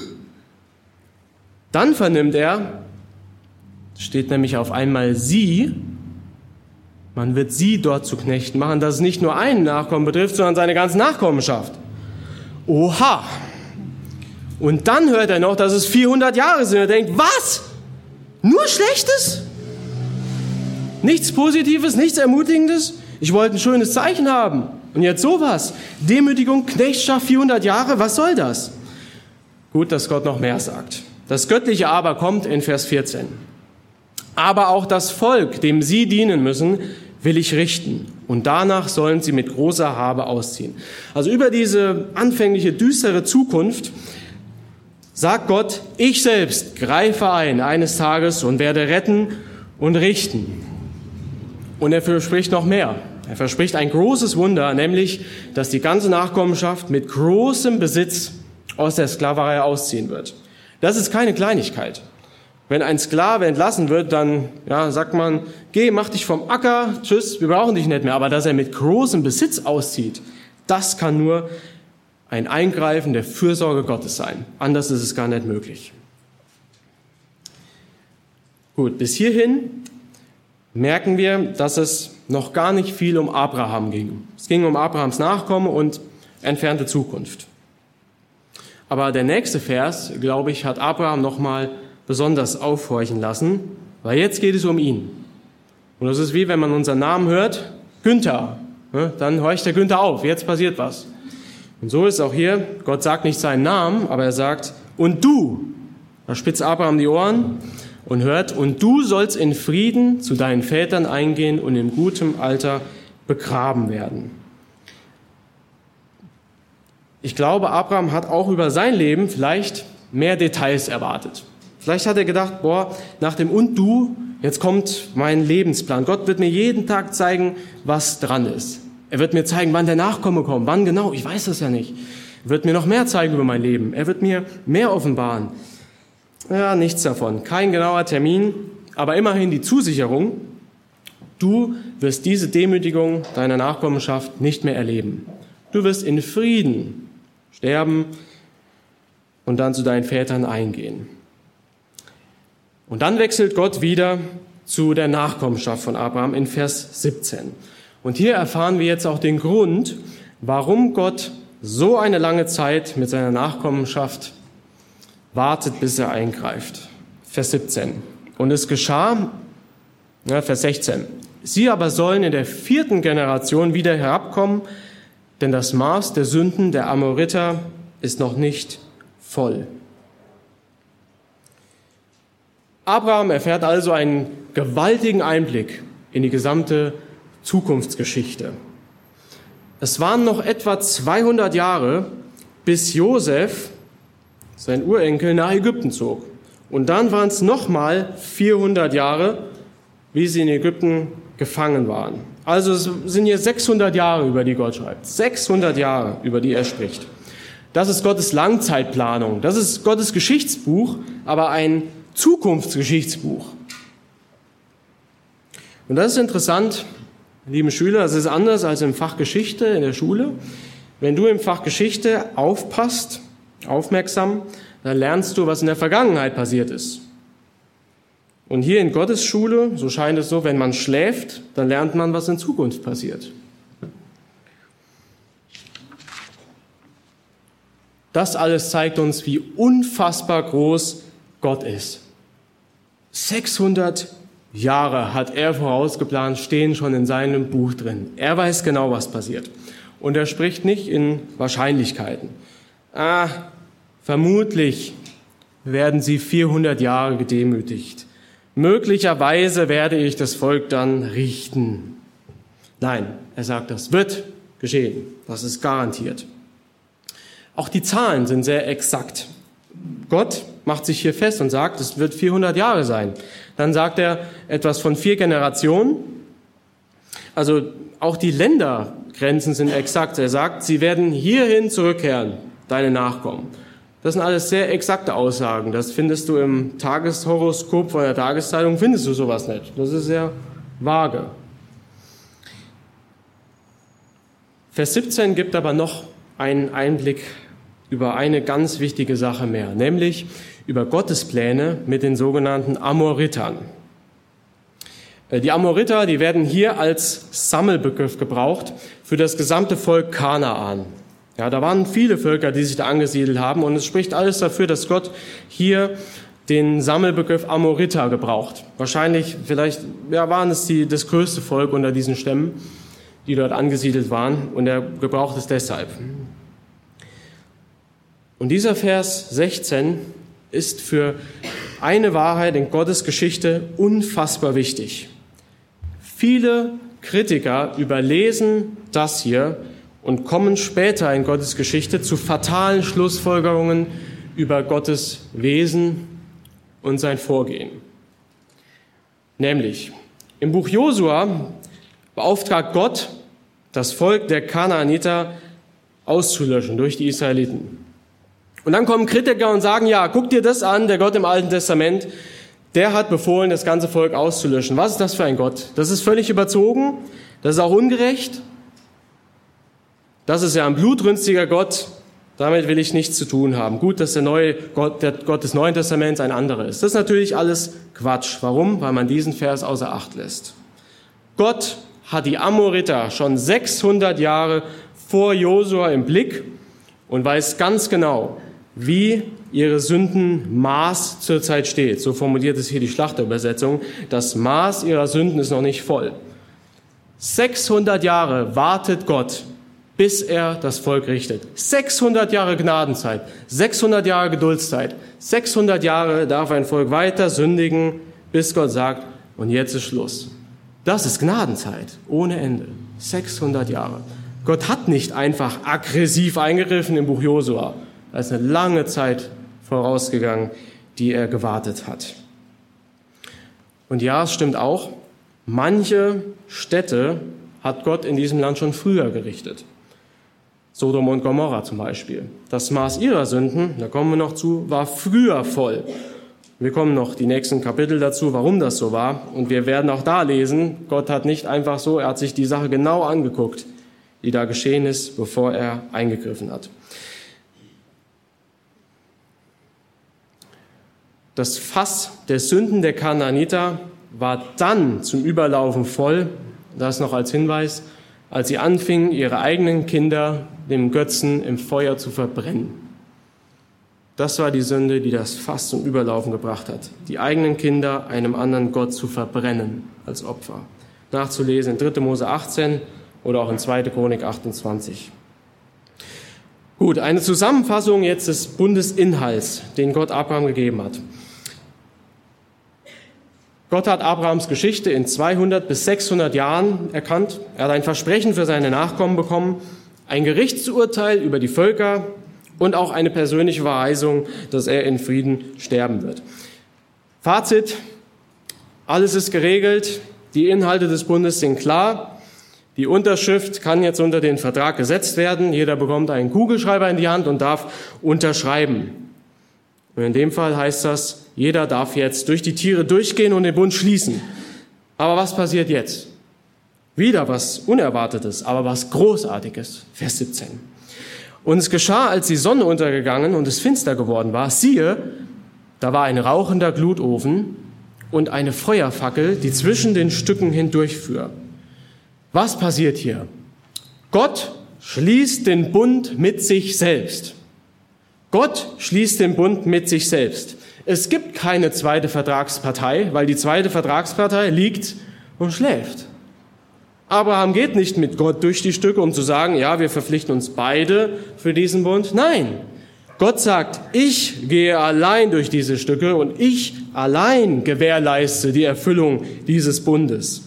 Dann vernimmt er, steht nämlich auf einmal sie, man wird sie dort zu Knechten machen, dass es nicht nur einen Nachkommen betrifft, sondern seine ganze Nachkommenschaft. Oha! Und dann hört er noch, dass es 400 Jahre sind. Er denkt, was? Nur Schlechtes? Nichts Positives, nichts Ermutigendes? Ich wollte ein schönes Zeichen haben. Und jetzt sowas. Demütigung, Knechtschaft, 400 Jahre, was soll das? Gut, dass Gott noch mehr sagt. Das göttliche Aber kommt in Vers 14. Aber auch das Volk, dem sie dienen müssen, will ich richten. Und danach sollen sie mit großer Habe ausziehen. Also über diese anfängliche düstere Zukunft sagt Gott, ich selbst greife ein eines Tages und werde retten und richten. Und er verspricht noch mehr. Er verspricht ein großes Wunder, nämlich, dass die ganze Nachkommenschaft mit großem Besitz aus der Sklaverei ausziehen wird. Das ist keine Kleinigkeit. Wenn ein Sklave entlassen wird, dann sagt man, geh, mach dich vom Acker, tschüss, wir brauchen dich nicht mehr. Aber dass er mit großem Besitz auszieht, das kann nur ein Eingreifen der Fürsorge Gottes sein. Anders ist es gar nicht möglich. Gut, bis hierhin merken wir, dass es noch gar nicht viel um Abraham ging. Es ging um Abrahams Nachkommen und entfernte Zukunft. Aber der nächste Vers, glaube ich, hat Abraham nochmal besonders aufhorchen lassen, weil jetzt geht es um ihn. Und das ist wie, wenn man unseren Namen hört, Günther. Dann horcht der Günther auf, jetzt passiert was. Und so ist auch hier, Gott sagt nicht seinen Namen, aber er sagt, und du. Da spitzt Abraham die Ohren und hört, und du sollst in Frieden zu deinen Vätern eingehen und in gutem Alter begraben werden. Ich glaube, Abraham hat auch über sein Leben vielleicht mehr Details erwartet. Vielleicht hat er gedacht, nach dem und du, jetzt kommt mein Lebensplan. Gott wird mir jeden Tag zeigen, was dran ist. Er wird mir zeigen, wann der Nachkomme kommt, wann genau, ich weiß das ja nicht. Er wird mir noch mehr zeigen über mein Leben. Er wird mir mehr offenbaren. Ja, nichts davon. Kein genauer Termin, aber immerhin die Zusicherung, du wirst diese Demütigung deiner Nachkommenschaft nicht mehr erleben. Du wirst in Frieden sterben und dann zu deinen Vätern eingehen. Und dann wechselt Gott wieder zu der Nachkommenschaft von Abraham in Vers 17. Und hier erfahren wir jetzt auch den Grund, warum Gott so eine lange Zeit mit seiner Nachkommenschaft wartet, bis er eingreift. Vers 17. Und es geschah, Vers 16. Sie aber sollen in der 4. Generation wieder herabkommen, denn das Maß der Sünden der Amoriter ist noch nicht voll. Abraham erfährt also einen gewaltigen Einblick in die gesamte Zukunftsgeschichte. Es waren noch etwa 200 Jahre, bis Josef, sein Urenkel, nach Ägypten zog. Und dann waren es nochmal 400 Jahre, wie sie in Ägypten gefangen waren. Also es sind hier 600 Jahre, über die Gott schreibt. 600 Jahre, über die er spricht. Das ist Gottes Langzeitplanung. Das ist Gottes Geschichtsbuch, aber ein Zukunftsgeschichtsbuch. Und das ist interessant, liebe Schüler, das ist anders als im Fach Geschichte in der Schule. Wenn du im Fach Geschichte aufpasst, aufmerksam, dann lernst du, was in der Vergangenheit passiert ist. Und hier in Gottes Schule, so scheint es so, wenn man schläft, dann lernt man, was in Zukunft passiert. Das alles zeigt uns, wie unfassbar groß Gott ist. 600 Jahre hat er vorausgeplant, stehen schon in seinem Buch drin. Er weiß genau, was passiert. Und er spricht nicht in Wahrscheinlichkeiten. Vermutlich werden sie 400 Jahre gedemütigt. Möglicherweise werde ich das Volk dann richten. Nein, er sagt, das wird geschehen. Das ist garantiert. Auch die Zahlen sind sehr exakt. Gott macht sich hier fest und sagt, es wird 400 Jahre sein. Dann sagt er etwas von 4 Generationen. Also auch die Ländergrenzen sind exakt. Er sagt, sie werden hierhin zurückkehren, deine Nachkommen. Das sind alles sehr exakte Aussagen. Das findest du im Tageshoroskop von der Tageszeitung, findest du sowas nicht. Das ist sehr vage. Vers 17 gibt aber noch einen Einblick über eine ganz wichtige Sache mehr, nämlich über Gottes Pläne mit den sogenannten Amoritern. Die Amoriter, die werden hier als Sammelbegriff gebraucht für das gesamte Volk Kanaan. Ja, da waren viele Völker, die sich da angesiedelt haben, und es spricht alles dafür, dass Gott hier den Sammelbegriff Amoriter gebraucht. Wahrscheinlich, vielleicht waren es das größte Volk unter diesen Stämmen, die dort angesiedelt waren, und er gebraucht es deshalb. Und dieser Vers 16 ist für eine Wahrheit in Gottes Geschichte unfassbar wichtig. Viele Kritiker überlesen das hier und kommen später in Gottes Geschichte zu fatalen Schlussfolgerungen über Gottes Wesen und sein Vorgehen. Nämlich, im Buch Josua beauftragt Gott, das Volk der Kanaaniter auszulöschen durch die Israeliten. Und dann kommen Kritiker und sagen, ja, guck dir das an, der Gott im Alten Testament, der hat befohlen, das ganze Volk auszulöschen. Was ist das für ein Gott? Das ist völlig überzogen, das ist auch ungerecht. Das ist ja ein blutrünstiger Gott, damit will ich nichts zu tun haben. Gut, dass der Gott des Neuen Testaments ein anderer ist. Das ist natürlich alles Quatsch. Warum? Weil man diesen Vers außer Acht lässt. Gott hat die Amoriter schon 600 Jahre vor Josua im Blick und weiß ganz genau, wie ihre Sündenmaß zurzeit steht. So formuliert es hier die Schlachterübersetzung. Das Maß ihrer Sünden ist noch nicht voll. 600 Jahre wartet Gott, bis er das Volk richtet. 600 Jahre Gnadenzeit, 600 Jahre Geduldszeit, 600 Jahre darf ein Volk weiter sündigen, bis Gott sagt, und jetzt ist Schluss. Das ist Gnadenzeit, ohne Ende. 600 Jahre. Gott hat nicht einfach aggressiv eingegriffen im Buch Josua. Da ist eine lange Zeit vorausgegangen, die er gewartet hat. Und ja, es stimmt auch, manche Städte hat Gott in diesem Land schon früher gerichtet. Sodom und Gomorra zum Beispiel. Das Maß ihrer Sünden, da kommen wir noch zu, war früher voll. Wir kommen noch die nächsten Kapitel dazu, warum das so war. Und wir werden auch da lesen, Gott hat nicht einfach so, er hat sich die Sache genau angeguckt, die da geschehen ist, bevor er eingegriffen hat. Das Fass der Sünden der Kanaaniter war dann zum Überlaufen voll, das noch als Hinweis, als sie anfingen, ihre eigenen Kinder dem Götzen im Feuer zu verbrennen. Das war die Sünde, die das Fass zum Überlaufen gebracht hat. Die eigenen Kinder einem anderen Gott zu verbrennen als Opfer. Nachzulesen in 3. Mose 18 oder auch in 2. Chronik 28. Gut, eine Zusammenfassung jetzt des Bundesinhalts, den Gott Abraham gegeben hat. Gott hat Abrahams Geschichte in 200 bis 600 Jahren erkannt. Er hat ein Versprechen für seine Nachkommen bekommen, ein Gerichtsurteil über die Völker und auch eine persönliche Verheißung, dass er in Frieden sterben wird. Fazit, alles ist geregelt, die Inhalte des Bundes sind klar. Die Unterschrift kann jetzt unter den Vertrag gesetzt werden. Jeder bekommt einen Kugelschreiber in die Hand und darf unterschreiben. Und in dem Fall heißt das, jeder darf jetzt durch die Tiere durchgehen und den Bund schließen. Aber was passiert jetzt? Wieder was Unerwartetes, aber was Großartiges. Vers 17. Und es geschah, als die Sonne untergegangen und es finster geworden war, siehe, da war ein rauchender Glutofen und eine Feuerfackel, die zwischen den Stücken hindurchfuhr. Was passiert hier? Gott schließt den Bund mit sich selbst. Gott schließt den Bund mit sich selbst. Es gibt keine zweite Vertragspartei, weil die zweite Vertragspartei liegt und schläft. Abraham geht nicht mit Gott durch die Stücke, um zu sagen, ja, wir verpflichten uns beide für diesen Bund. Nein, Gott sagt, ich gehe allein durch diese Stücke und ich allein gewährleiste die Erfüllung dieses Bundes.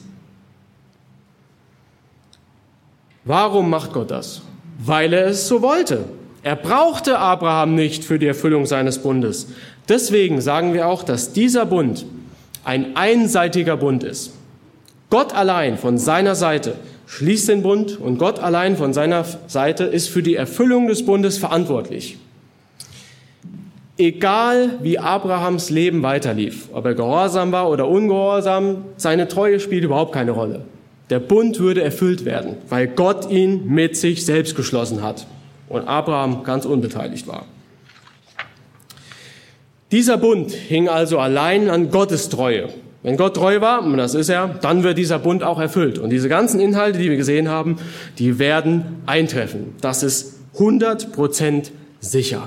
Warum macht Gott das? Weil er es so wollte. Er brauchte Abraham nicht für die Erfüllung seines Bundes. Deswegen sagen wir auch, dass dieser Bund ein einseitiger Bund ist. Gott allein von seiner Seite schließt den Bund und Gott allein von seiner Seite ist für die Erfüllung des Bundes verantwortlich. Egal wie Abrahams Leben weiterlief, ob er gehorsam war oder ungehorsam, seine Treue spielt überhaupt keine Rolle. Der Bund würde erfüllt werden, weil Gott ihn mit sich selbst geschlossen hat und Abraham ganz unbeteiligt war. Dieser Bund hing also allein an Gottes Treue. Wenn Gott treu war, und das ist er, dann wird dieser Bund auch erfüllt. Und diese ganzen Inhalte, die wir gesehen haben, die werden eintreffen. Das ist 100% sicher.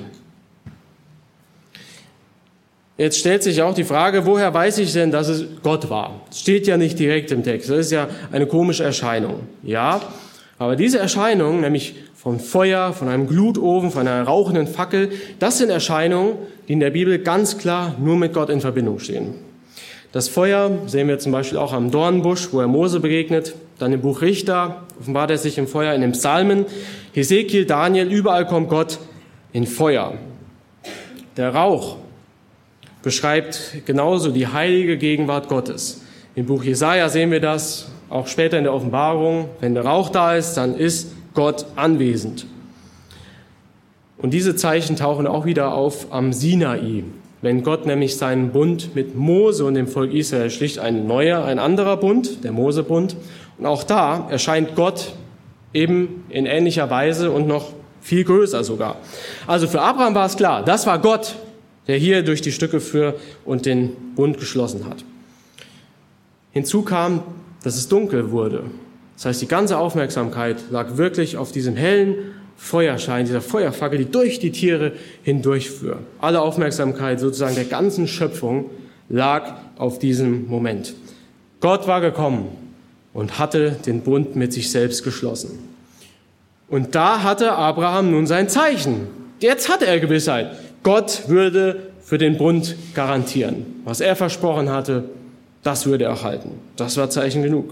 Jetzt stellt sich auch die Frage, woher weiß ich denn, dass es Gott war? Das steht ja nicht direkt im Text. Das ist ja eine komische Erscheinung. Ja, aber diese Erscheinung, nämlich von Feuer, von einem Glutofen, von einer rauchenden Fackel, das sind Erscheinungen, die in der Bibel ganz klar nur mit Gott in Verbindung stehen. Das Feuer sehen wir zum Beispiel auch am Dornbusch, wo er Mose begegnet. Dann im Buch Richter offenbart er sich im Feuer, in den Psalmen. Hesekiel, Daniel, überall kommt Gott in Feuer. Der Rauch beschreibt genauso die heilige Gegenwart Gottes. Im Buch Jesaja sehen wir das, auch später in der Offenbarung. Wenn der Rauch da ist, dann ist Gott anwesend. Und diese Zeichen tauchen auch wieder auf am Sinai. Wenn Gott nämlich seinen Bund mit Mose und dem Volk Israel schlicht ein anderer Bund, der Mosebund. Und auch da erscheint Gott eben in ähnlicher Weise und noch viel größer sogar. Also für Abraham war es klar, das war Gott, der hier durch die Stücke führt und den Bund geschlossen hat. Hinzu kam, dass es dunkel wurde. Das heißt, die ganze Aufmerksamkeit lag wirklich auf diesem hellen Feuerschein, dieser Feuerfackel, die durch die Tiere hindurchführt. Alle Aufmerksamkeit sozusagen der ganzen Schöpfung lag auf diesem Moment. Gott war gekommen und hatte den Bund mit sich selbst geschlossen. Und da hatte Abraham nun sein Zeichen. Jetzt hatte er Gewissheit. Gott würde für den Bund garantieren. Was er versprochen hatte, das würde er erhalten. Das war Zeichen genug.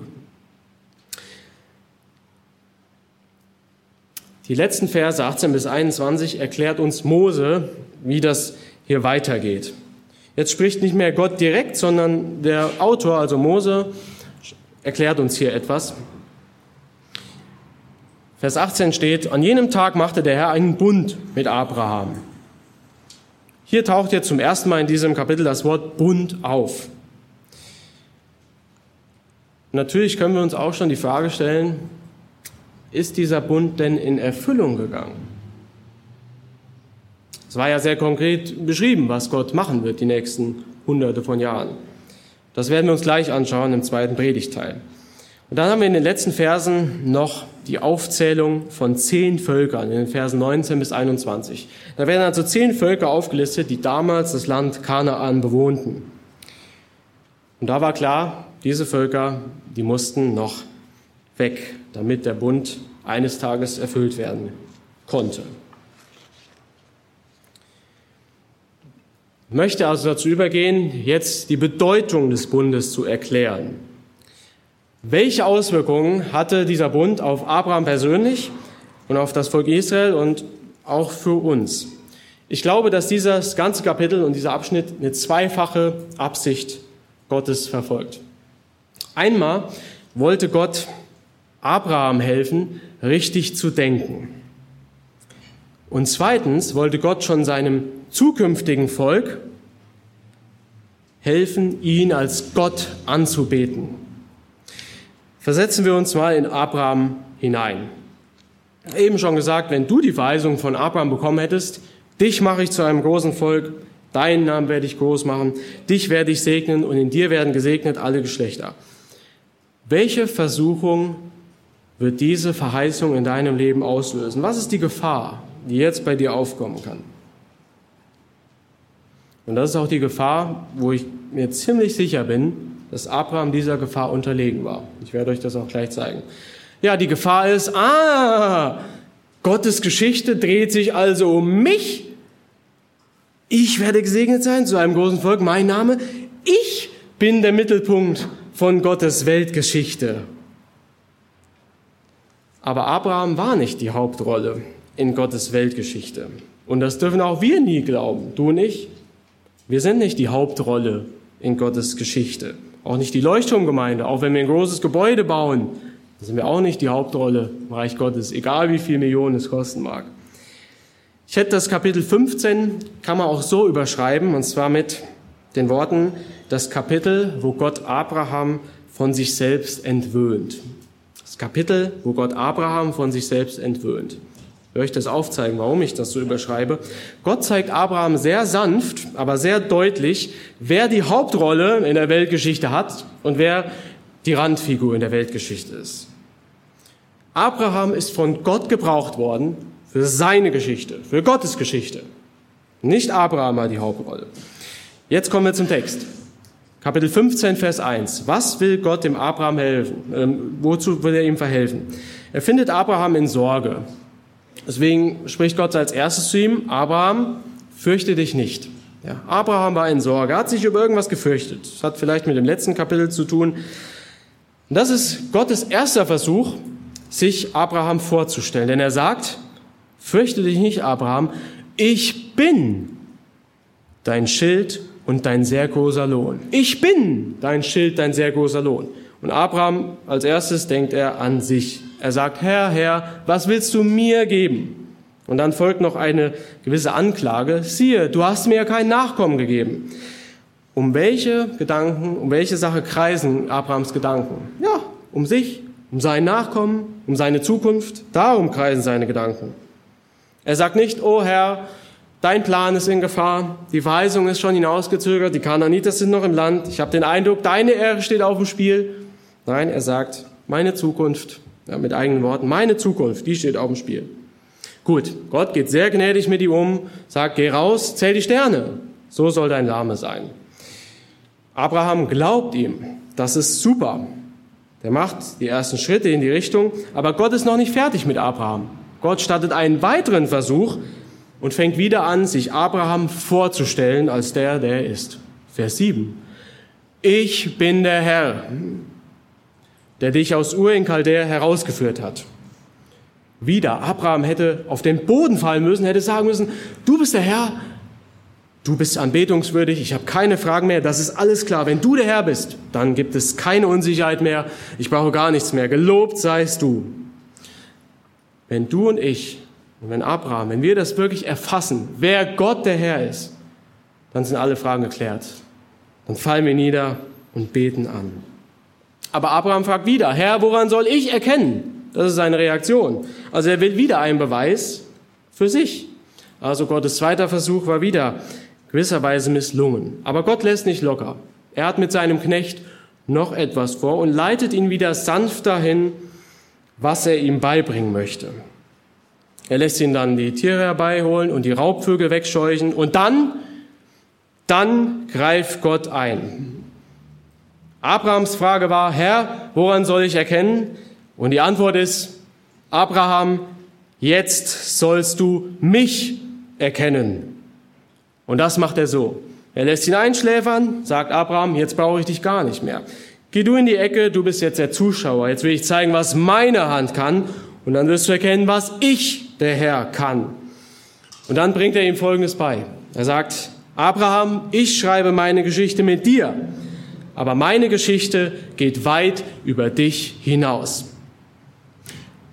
Die letzten Verse 18 bis 21 erklärt uns Mose, wie das hier weitergeht. Jetzt spricht nicht mehr Gott direkt, sondern der Autor, also Mose, erklärt uns hier etwas. Vers 18 steht, an jenem Tag machte der Herr einen Bund mit Abraham. Hier taucht jetzt zum ersten Mal in diesem Kapitel das Wort Bund auf. Natürlich können wir uns auch schon die Frage stellen, ist dieser Bund denn in Erfüllung gegangen? Es war ja sehr konkret beschrieben, was Gott machen wird die nächsten Hunderte von Jahren. Das werden wir uns gleich anschauen im zweiten Predigtteil. Und dann haben wir in den letzten Versen noch die Aufzählung von 10 Völkern, in den Versen 19 bis 21. Da werden also 10 Völker aufgelistet, die damals das Land Kanaan bewohnten. Und da war klar, diese Völker, die mussten noch weg, damit der Bund eines Tages erfüllt werden konnte. Ich möchte also dazu übergehen, jetzt die Bedeutung des Bundes zu erklären. Welche Auswirkungen hatte dieser Bund auf Abraham persönlich und auf das Volk Israel und auch für uns? Ich glaube, dass dieses ganze Kapitel und dieser Abschnitt eine zweifache Absicht Gottes verfolgt. Einmal wollte Gott Abraham helfen, richtig zu denken. Und zweitens wollte Gott schon seinem zukünftigen Volk helfen, ihn als Gott anzubeten. Versetzen wir uns mal in Abraham hinein. Eben schon gesagt, wenn du die Verheißung von Abraham bekommen hättest, dich mache ich zu einem großen Volk, deinen Namen werde ich groß machen, dich werde ich segnen und in dir werden gesegnet alle Geschlechter. Welche Versuchung wird diese Verheißung in deinem Leben auslösen? Was ist die Gefahr, die jetzt bei dir aufkommen kann? Und das ist auch die Gefahr, wo ich mir ziemlich sicher bin, dass Abraham dieser Gefahr unterlegen war. Ich werde euch das auch gleich zeigen. Ja, die Gefahr ist, Gottes Geschichte dreht sich also um mich. Ich werde gesegnet sein zu einem großen Volk, mein Name. Ich bin der Mittelpunkt von Gottes Weltgeschichte. Aber Abraham war nicht die Hauptrolle in Gottes Weltgeschichte. Und das dürfen auch wir nie glauben, du und ich. Wir sind nicht die Hauptrolle in Gottes Geschichte. Auch nicht die Leuchtturmgemeinde, auch wenn wir ein großes Gebäude bauen. Da sind wir auch nicht die Hauptrolle im Reich Gottes, egal wie viel Millionen es kosten mag. Ich hätte das Kapitel 15, kann man auch so überschreiben, und zwar mit den Worten, das Kapitel, wo Gott Abraham von sich selbst entwöhnt. Das Kapitel, wo Gott Abraham von sich selbst entwöhnt. Ich will euch das aufzeigen, warum ich das so überschreibe. Gott zeigt Abraham sehr sanft, aber sehr deutlich, wer die Hauptrolle in der Weltgeschichte hat und wer die Randfigur in der Weltgeschichte ist. Abraham ist von Gott gebraucht worden für seine Geschichte, für Gottes Geschichte. Nicht Abraham hat die Hauptrolle. Jetzt kommen wir zum Text. Kapitel 15, Vers 1. Was will Gott dem Abraham helfen? Wozu will er ihm verhelfen? Er findet Abraham in Sorge. Deswegen spricht Gott als erstes zu ihm, Abraham, fürchte dich nicht. Ja, Abraham war in Sorge, er hat sich über irgendwas gefürchtet. Das hat vielleicht mit dem letzten Kapitel zu tun. Und das ist Gottes erster Versuch, sich Abraham vorzustellen. Denn er sagt, fürchte dich nicht, Abraham, ich bin dein Schild und dein sehr großer Lohn. Ich bin dein Schild, dein sehr großer Lohn. Und Abraham als erstes denkt er an sich. Er sagt, Herr, was willst du mir geben? Und dann folgt noch eine gewisse Anklage. Siehe, du hast mir ja keinen Nachkommen gegeben. Um welche Sache kreisen Abrahams Gedanken? Ja, um sich, um seinen Nachkommen, um seine Zukunft. Darum kreisen seine Gedanken. Er sagt nicht, oh Herr, dein Plan ist in Gefahr, die Verheißung ist schon hinausgezögert, die Kanaaniter sind noch im Land, ich habe den Eindruck, deine Ehre steht auf dem Spiel. Nein, er sagt, meine Zukunft, ja, mit eigenen Worten, meine Zukunft, die steht auf dem Spiel. Gut, Gott geht sehr gnädig mit ihm um, sagt, geh raus, zähl die Sterne, so soll dein Name sein. Abraham glaubt ihm, das ist super. Der macht die ersten Schritte in die Richtung, aber Gott ist noch nicht fertig mit Abraham. Gott startet einen weiteren Versuch und fängt wieder an, sich Abraham vorzustellen als der er ist. Vers 7. Ich bin der Herr, der dich aus Ur in Chaldäa herausgeführt hat. Wieder, Abraham hätte auf den Boden fallen müssen, hätte sagen müssen, du bist der Herr, du bist anbetungswürdig, ich habe keine Fragen mehr, das ist alles klar. Wenn du der Herr bist, dann gibt es keine Unsicherheit mehr, ich brauche gar nichts mehr, gelobt seist du. Wenn du und ich, und wenn Abraham, wenn wir das wirklich erfassen, wer Gott der Herr ist, dann sind alle Fragen geklärt. Dann fallen wir nieder und beten an. Aber Abraham fragt wieder, Herr, woran soll ich erkennen? Das ist seine Reaktion. Also er will wieder einen Beweis für sich. Also Gottes zweiter Versuch war wieder gewisserweise misslungen. Aber Gott lässt nicht locker. Er hat mit seinem Knecht noch etwas vor und leitet ihn wieder sanft dahin, was er ihm beibringen möchte. Er lässt ihn dann die Tiere herbeiholen und die Raubvögel wegscheuchen und dann greift Gott ein. Abrahams Frage war, Herr, woran soll ich erkennen? Und die Antwort ist, Abraham, jetzt sollst du mich erkennen. Und das macht er so. Er lässt ihn einschläfern, sagt Abraham, jetzt brauche ich dich gar nicht mehr. Geh du in die Ecke, du bist jetzt der Zuschauer. Jetzt will ich zeigen, was meine Hand kann. Und dann wirst du erkennen, was ich, der Herr, kann. Und dann bringt er ihm Folgendes bei. Er sagt, Abraham, ich schreibe meine Geschichte mit dir. Aber meine Geschichte geht weit über dich hinaus.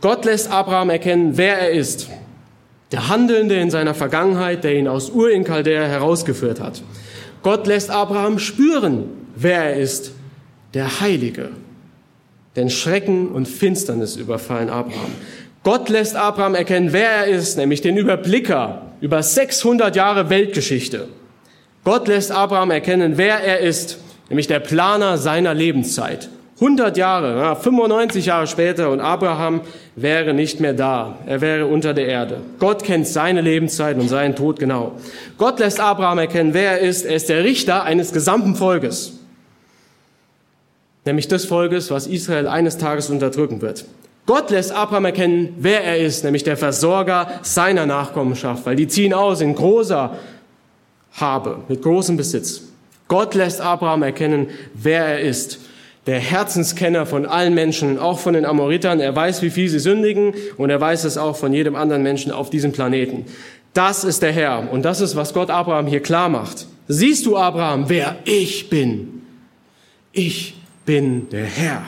Gott lässt Abraham erkennen, wer er ist. Der Handelnde in seiner Vergangenheit, der ihn aus Ur in Chaldea herausgeführt hat. Gott lässt Abraham spüren, wer er ist, der Heilige. Denn Schrecken und Finsternis überfallen Abraham. Gott lässt Abraham erkennen, wer er ist, nämlich den Überblicker über 600 Jahre Weltgeschichte. Gott lässt Abraham erkennen, wer er ist, nämlich der Planer seiner Lebenszeit. 100 Jahre, 95 Jahre später und Abraham wäre nicht mehr da. Er wäre unter der Erde. Gott kennt seine Lebenszeit und seinen Tod genau. Gott lässt Abraham erkennen, wer er ist. Er ist der Richter eines gesamten Volkes. Nämlich des Volkes, was Israel eines Tages unterdrücken wird. Gott lässt Abraham erkennen, wer er ist, nämlich der Versorger seiner Nachkommenschaft, weil die ziehen aus in großer Habe, mit großem Besitz. Gott lässt Abraham erkennen, wer er ist. Der Herzenskenner von allen Menschen, auch von den Amoritern. Er weiß, wie viel sie sündigen und er weiß es auch von jedem anderen Menschen auf diesem Planeten. Das ist der Herr und das ist, was Gott Abraham hier klar macht. Siehst du, Abraham, wer ich bin? Ich bin der Herr.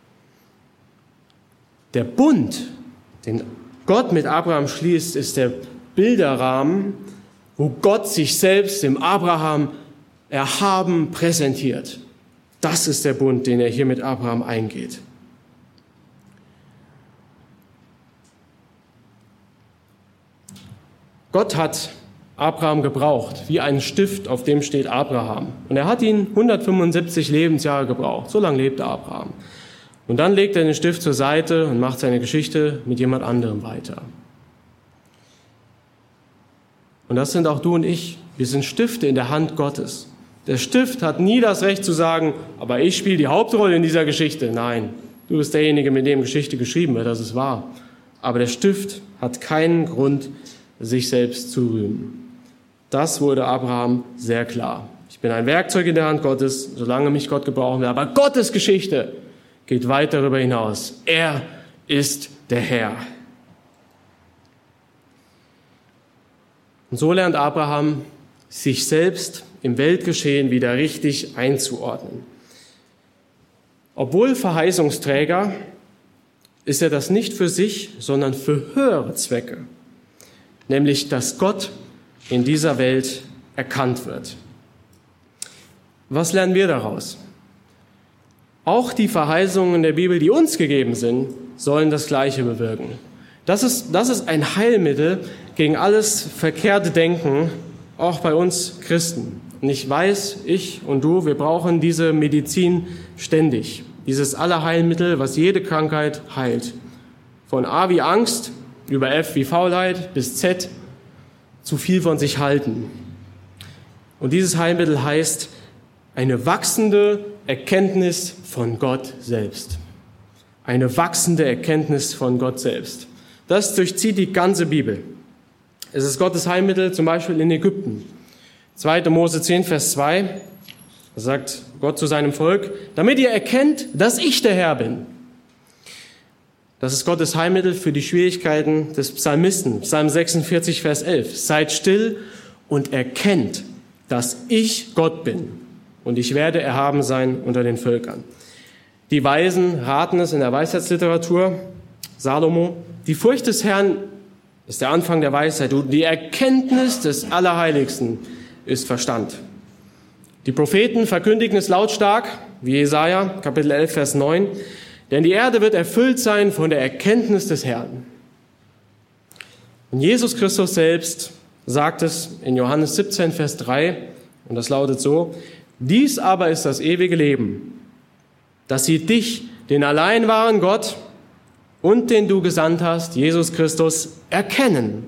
Der Bund, den Gott mit Abraham schließt, ist der Bilderrahmen, wo Gott sich selbst dem Abraham erhaben präsentiert. Das ist der Bund, den er hier mit Abraham eingeht. Gott hat Abraham gebraucht, wie einen Stift, auf dem steht Abraham. Und er hat ihn 175 Lebensjahre gebraucht. So lange lebte Abraham. Und dann legt er den Stift zur Seite und macht seine Geschichte mit jemand anderem weiter. Und das sind auch du und ich. Wir sind Stifte in der Hand Gottes. Der Stift hat nie das Recht zu sagen, aber ich spiele die Hauptrolle in dieser Geschichte. Nein, du bist derjenige, mit dem Geschichte geschrieben wird, das ist wahr. Aber der Stift hat keinen Grund, sich selbst zu rühmen. Das wurde Abraham sehr klar. Ich bin ein Werkzeug in der Hand Gottes, solange mich Gott gebrauchen will. Aber Gottes Geschichte geht weit darüber hinaus. Er ist der Herr. Und so lernt Abraham, sich selbst im Weltgeschehen wieder richtig einzuordnen. Obwohl Verheißungsträger, ist er das nicht für sich, sondern für höhere Zwecke. Nämlich, dass Gott in dieser Welt erkannt wird. Was lernen wir daraus? Auch die Verheißungen der Bibel, die uns gegeben sind, sollen das Gleiche bewirken. Das ist ein Heilmittel gegen alles verkehrte Denken, auch bei uns Christen. Und ich weiß, ich und du, wir brauchen diese Medizin ständig. Dieses Allerheilmittel, was jede Krankheit heilt. Von A wie Angst, über F wie Faulheit, bis Z, zu viel von sich halten. Und dieses Heilmittel heißt eine wachsende Erkenntnis von Gott selbst. Eine wachsende Erkenntnis von Gott selbst. Das durchzieht die ganze Bibel. Es ist Gottes Heilmittel zum Beispiel in Ägypten. 2. Mose 10, Vers 2, da sagt Gott zu seinem Volk, damit ihr erkennt, dass ich der Herr bin. Das ist Gottes Heilmittel für die Schwierigkeiten des Psalmisten. Psalm 46, Vers 11. Seid still und erkennt, dass ich Gott bin und ich werde erhaben sein unter den Völkern. Die Weisen raten es in der Weisheitsliteratur, Salomo, die Furcht des Herrn ist der Anfang der Weisheit und die Erkenntnis des Allerheiligsten ist Verstand. Die Propheten verkündigen es lautstark, wie Jesaja, Kapitel 11, Vers 9, denn die Erde wird erfüllt sein von der Erkenntnis des Herrn. Und Jesus Christus selbst sagt es in Johannes 17, Vers 3, und das lautet so, dies aber ist das ewige Leben, dass sie dich, den allein wahren Gott und den du gesandt hast, Jesus Christus, erkennen.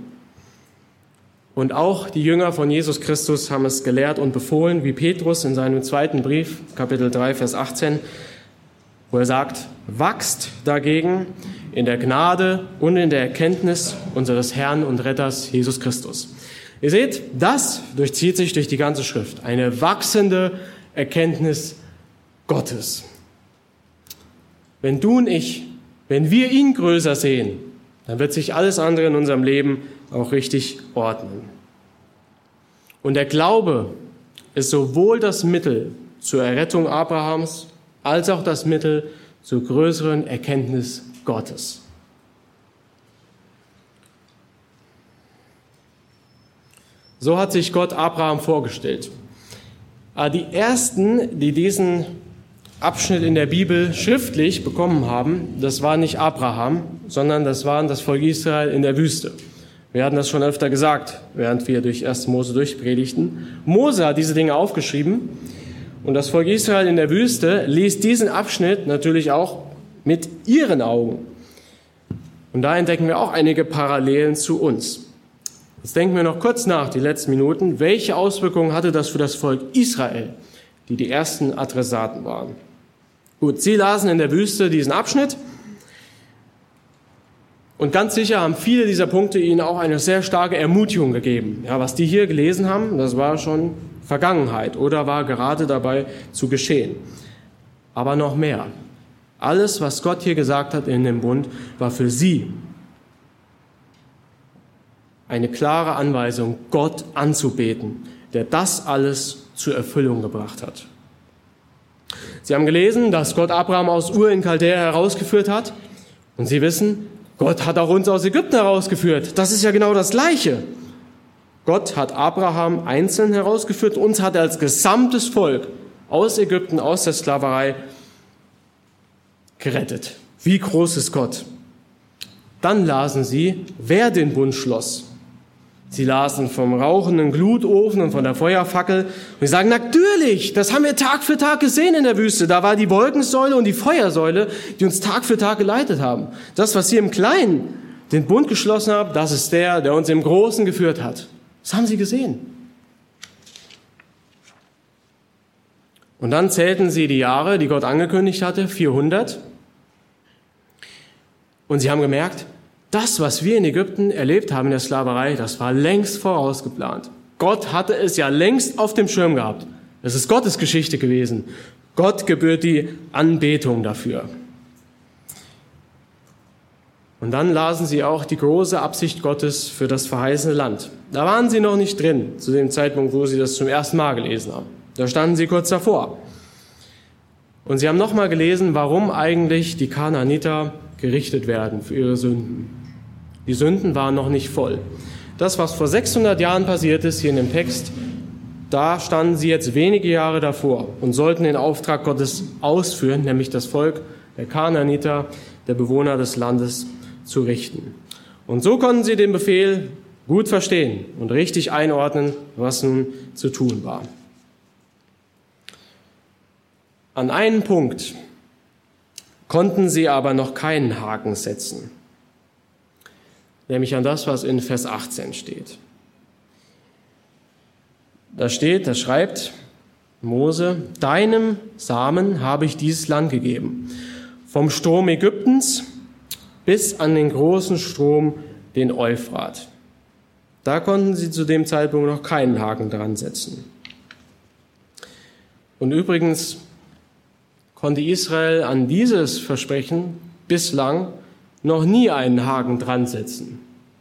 Und auch die Jünger von Jesus Christus haben es gelehrt und befohlen, wie Petrus in seinem zweiten Brief, Kapitel 3, Vers 18, wo er sagt, wachst dagegen in der Gnade und in der Erkenntnis unseres Herrn und Retters Jesus Christus. Ihr seht, das durchzieht sich durch die ganze Schrift. Eine wachsende Erkenntnis Gottes. Wenn du und ich, wenn wir ihn größer sehen, dann wird sich alles andere in unserem Leben auch richtig ordnen. Und der Glaube ist sowohl das Mittel zur Errettung Abrahams als auch das Mittel zur größeren Erkenntnis Gottes. So hat sich Gott Abraham vorgestellt. Aber die Ersten, die diesen Abschnitt in der Bibel schriftlich bekommen haben, das war nicht Abraham, sondern das waren das Volk Israel in der Wüste. Wir hatten das schon öfter gesagt, während wir durch 1. Mose durchpredigten. Mose hat diese Dinge aufgeschrieben und das Volk Israel in der Wüste liest diesen Abschnitt natürlich auch mit ihren Augen. Und da entdecken wir auch einige Parallelen zu uns. Jetzt denken wir noch kurz nach, die letzten Minuten. Welche Auswirkungen hatte das für das Volk Israel, die die ersten Adressaten waren? Gut, sie lasen in der Wüste diesen Abschnitt. Und ganz sicher haben viele dieser Punkte ihnen auch eine sehr starke Ermutigung gegeben. Ja, was die hier gelesen haben, das war schon Vergangenheit oder war gerade dabei zu geschehen. Aber noch mehr. Alles, was Gott hier gesagt hat in dem Bund, war für sie eine klare Anweisung, Gott anzubeten, der das alles zur Erfüllung gebracht hat. Sie haben gelesen, dass Gott Abraham aus Ur in Chaldea herausgeführt hat. Und sie wissen, Gott hat auch uns aus Ägypten herausgeführt. Das ist ja genau das Gleiche. Gott hat Abraham einzeln herausgeführt. Uns hat er als gesamtes Volk aus Ägypten, aus der Sklaverei gerettet. Wie groß ist Gott? Dann lasen sie, wer den Bund schloss. Sie lasen vom rauchenden Glutofen und von der Feuerfackel. Und sie sagen, natürlich, das haben wir Tag für Tag gesehen in der Wüste. Da war die Wolkensäule und die Feuersäule, die uns Tag für Tag geleitet haben. Das, was sie im Kleinen den Bund geschlossen haben, das ist der uns im Großen geführt hat. Das haben sie gesehen. Und dann zählten sie die Jahre, die Gott angekündigt hatte, 400. Und sie haben gemerkt, das, was wir in Ägypten erlebt haben in der Sklaverei, das war längst vorausgeplant. Gott hatte es ja längst auf dem Schirm gehabt. Es ist Gottes Geschichte gewesen. Gott gebührt die Anbetung dafür. Und dann lasen sie auch die große Absicht Gottes für das verheißene Land. Da waren sie noch nicht drin, zu dem Zeitpunkt, wo sie das zum ersten Mal gelesen haben. Da standen sie kurz davor. Und sie haben nochmal gelesen, warum eigentlich die Kanaaniter gerichtet werden für ihre Sünden. Die Sünden waren noch nicht voll. Das, was vor 600 Jahren passiert ist, hier in dem Text, da standen sie jetzt wenige Jahre davor und sollten den Auftrag Gottes ausführen, nämlich das Volk der Kanaaniter, der Bewohner des Landes, zu richten. Und so konnten sie den Befehl gut verstehen und richtig einordnen, was nun zu tun war. An einen Punkt konnten sie aber noch keinen Haken setzen, nämlich an das, was in Vers 18 steht. Da schreibt Mose, deinem Samen habe ich dieses Land gegeben, vom Strom Ägyptens bis an den großen Strom, den Euphrat. Da konnten sie zu dem Zeitpunkt noch keinen Haken dran setzen. Und übrigens konnte Israel an dieses Versprechen bislang noch nie einen Haken dran setzen.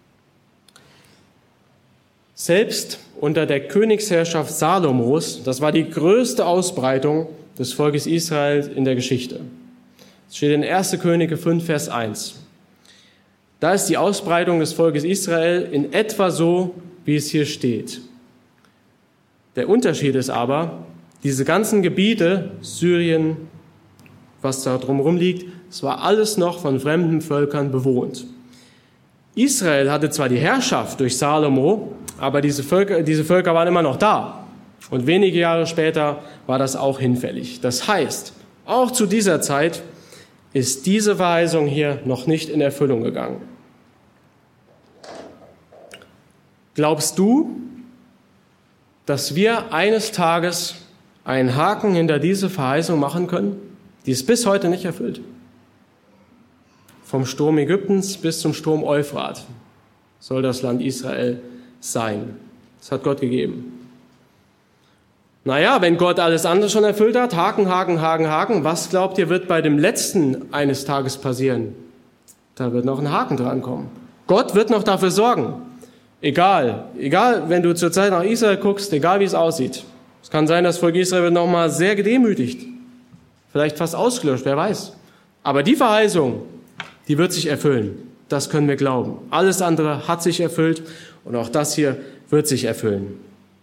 Selbst unter der Königsherrschaft Salomos, das war die größte Ausbreitung des Volkes Israel in der Geschichte. Das steht in 1. Könige 5, Vers 1. Da ist die Ausbreitung des Volkes Israel in etwa so, wie es hier steht. Der Unterschied ist aber, diese ganzen Gebiete, Syrien, was da drumherum liegt, es war alles noch von fremden Völkern bewohnt. Israel hatte zwar die Herrschaft durch Salomo, aber diese Völker waren immer noch da. Und wenige Jahre später war das auch hinfällig. Das heißt, auch zu dieser Zeit ist diese Verheißung hier noch nicht in Erfüllung gegangen. Glaubst du, dass wir eines Tages einen Haken hinter diese Verheißung machen können, die es bis heute nicht erfüllt? Vom Strom Ägyptens bis zum Strom Euphrat soll das Land Israel sein. Das hat Gott gegeben. Naja, wenn Gott alles andere schon erfüllt hat, Haken, Haken, Haken, Haken, was glaubt ihr, wird bei dem letzten eines Tages passieren? Da wird noch ein Haken dran kommen. Gott wird noch dafür sorgen. Egal, wenn du zurzeit nach Israel guckst, egal wie es aussieht. Es kann sein, das Volk Israel wird noch mal sehr gedemütigt. Vielleicht fast ausgelöscht, wer weiß. Aber die Verheißung, die wird sich erfüllen. Das können wir glauben. Alles andere hat sich erfüllt und auch das hier wird sich erfüllen.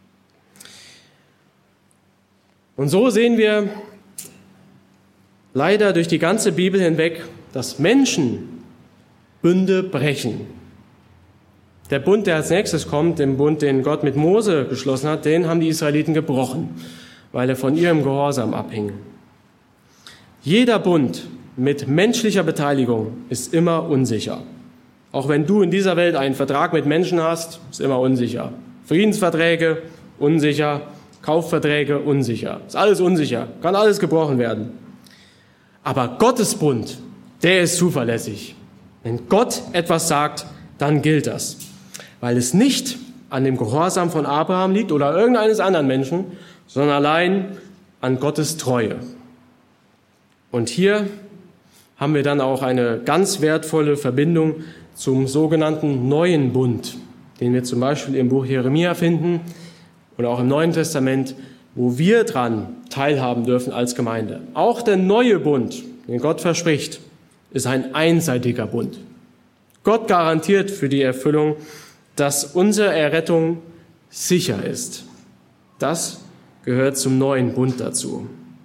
Und so sehen wir leider durch die ganze Bibel hinweg, dass Menschen Bünde brechen. Der Bund, der als nächstes kommt, den Bund, den Gott mit Mose geschlossen hat, den haben die Israeliten gebrochen, weil er von ihrem Gehorsam abhing. Jeder Bund mit menschlicher Beteiligung ist immer unsicher. Auch wenn du in dieser Welt einen Vertrag mit Menschen hast, ist immer unsicher. Friedensverträge, unsicher. Kaufverträge, unsicher. Ist alles unsicher. Kann alles gebrochen werden. Aber Gottes Bund, der ist zuverlässig. Wenn Gott etwas sagt, dann gilt das. Weil es nicht an dem Gehorsam von Abraham liegt oder irgendeines anderen Menschen, sondern allein an Gottes Treue. Und hier haben wir dann auch eine ganz wertvolle Verbindung zum sogenannten Neuen Bund, den wir zum Beispiel im Buch Jeremia finden oder auch im Neuen Testament, wo wir dran teilhaben dürfen als Gemeinde. Auch der neue Bund, den Gott verspricht, ist ein einseitiger Bund. Gott garantiert für die Erfüllung, dass unsere Errettung sicher ist. Das gehört zum neuen Bund dazu.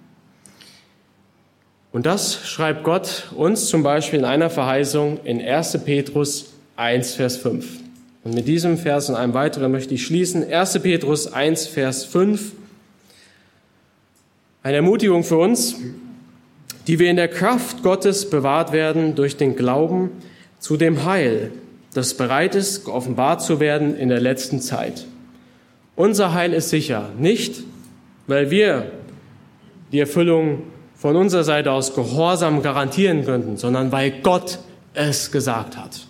Und das schreibt Gott uns zum Beispiel in einer Verheißung in 1. Petrus 1, Vers 5. Und mit diesem Vers und einem weiteren möchte ich schließen. 1. Petrus 1, Vers 5. Eine Ermutigung für uns, die wir in der Kraft Gottes bewahrt werden durch den Glauben zu dem Heil, das bereit ist, geoffenbart zu werden in der letzten Zeit. Unser Heil ist sicher, nicht weil wir die Erfüllung von unserer Seite aus Gehorsam garantieren könnten, sondern weil Gott es gesagt hat.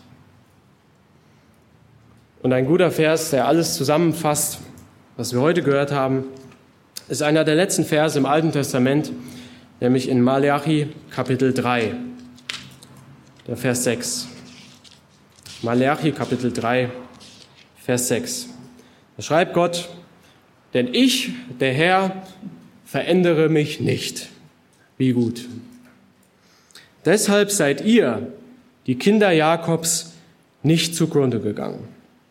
Und ein guter Vers, der alles zusammenfasst, was wir heute gehört haben, ist einer der letzten Verse im Alten Testament, nämlich in Maleachi Kapitel 3, der Vers 6. Maleachi Kapitel 3, Vers 6. Da schreibt Gott, denn ich, der Herr, verändere mich nicht. Wie gut. Deshalb seid ihr, die Kinder Jakobs, nicht zugrunde gegangen.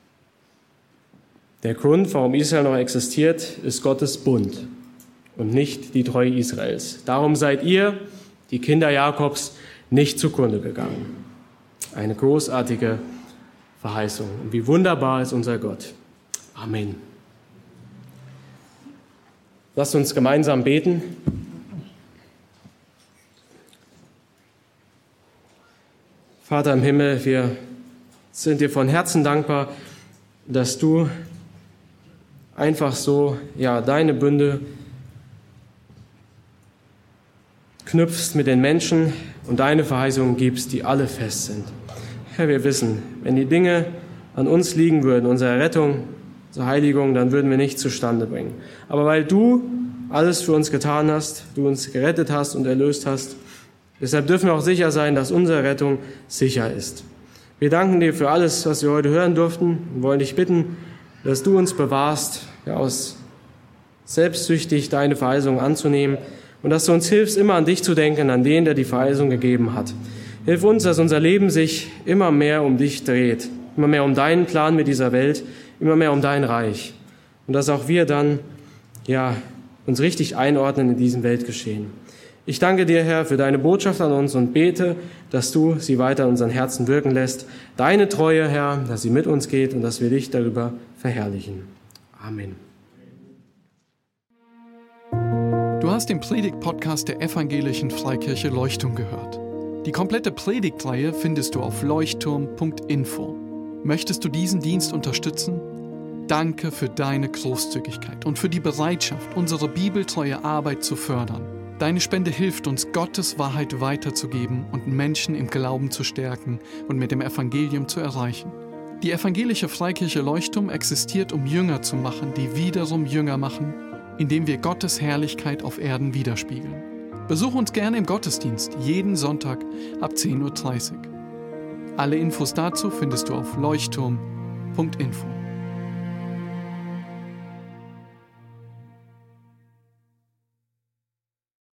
Der Grund, warum Israel noch existiert, ist Gottes Bund und nicht die Treue Israels. Darum seid ihr, die Kinder Jakobs, nicht zugrunde gegangen. Eine großartige Verheißung. Und wie wunderbar ist unser Gott. Amen. Lasst uns gemeinsam beten. Vater im Himmel, wir sind dir von Herzen dankbar, dass du einfach so, deine Bünde knüpfst mit den Menschen und deine Verheißungen gibst, die alle fest sind. Herr, wir wissen, wenn die Dinge an uns liegen würden, unsere Rettung, unsere Heiligung, dann würden wir nichts zustande bringen. Aber weil du alles für uns getan hast, du uns gerettet hast und erlöst hast, deshalb dürfen wir auch sicher sein, dass unsere Rettung sicher ist. Wir danken dir für alles, was wir heute hören durften und wollen dich bitten, dass du uns bewahrst, aus selbstsüchtig deine Verheißung anzunehmen und dass du uns hilfst, immer an dich zu denken, an den, der die Verheißung gegeben hat. Hilf uns, dass unser Leben sich immer mehr um dich dreht, immer mehr um deinen Plan mit dieser Welt, immer mehr um dein Reich. Und dass auch wir dann, uns richtig einordnen in diesem Weltgeschehen. Ich danke dir, Herr, für deine Botschaft an uns und bete, dass du sie weiter in unseren Herzen wirken lässt. Deine Treue, Herr, dass sie mit uns geht und dass wir dich darüber verherrlichen. Amen. Du hast den Predigt-Podcast der Evangelischen Freikirche Leuchtturm gehört. Die komplette Predigtreihe findest du auf leuchtturm.info. Möchtest du diesen Dienst unterstützen? Danke für deine Großzügigkeit und für die Bereitschaft, unsere bibeltreue Arbeit zu fördern. Deine Spende hilft uns, Gottes Wahrheit weiterzugeben und Menschen im Glauben zu stärken und mit dem Evangelium zu erreichen. Die Evangelische Freikirche Leuchtturm existiert, um Jünger zu machen, die wiederum Jünger machen, indem wir Gottes Herrlichkeit auf Erden widerspiegeln. Besuch uns gerne im Gottesdienst, jeden Sonntag ab 10:30 Uhr. Alle Infos dazu findest du auf leuchtturm.info.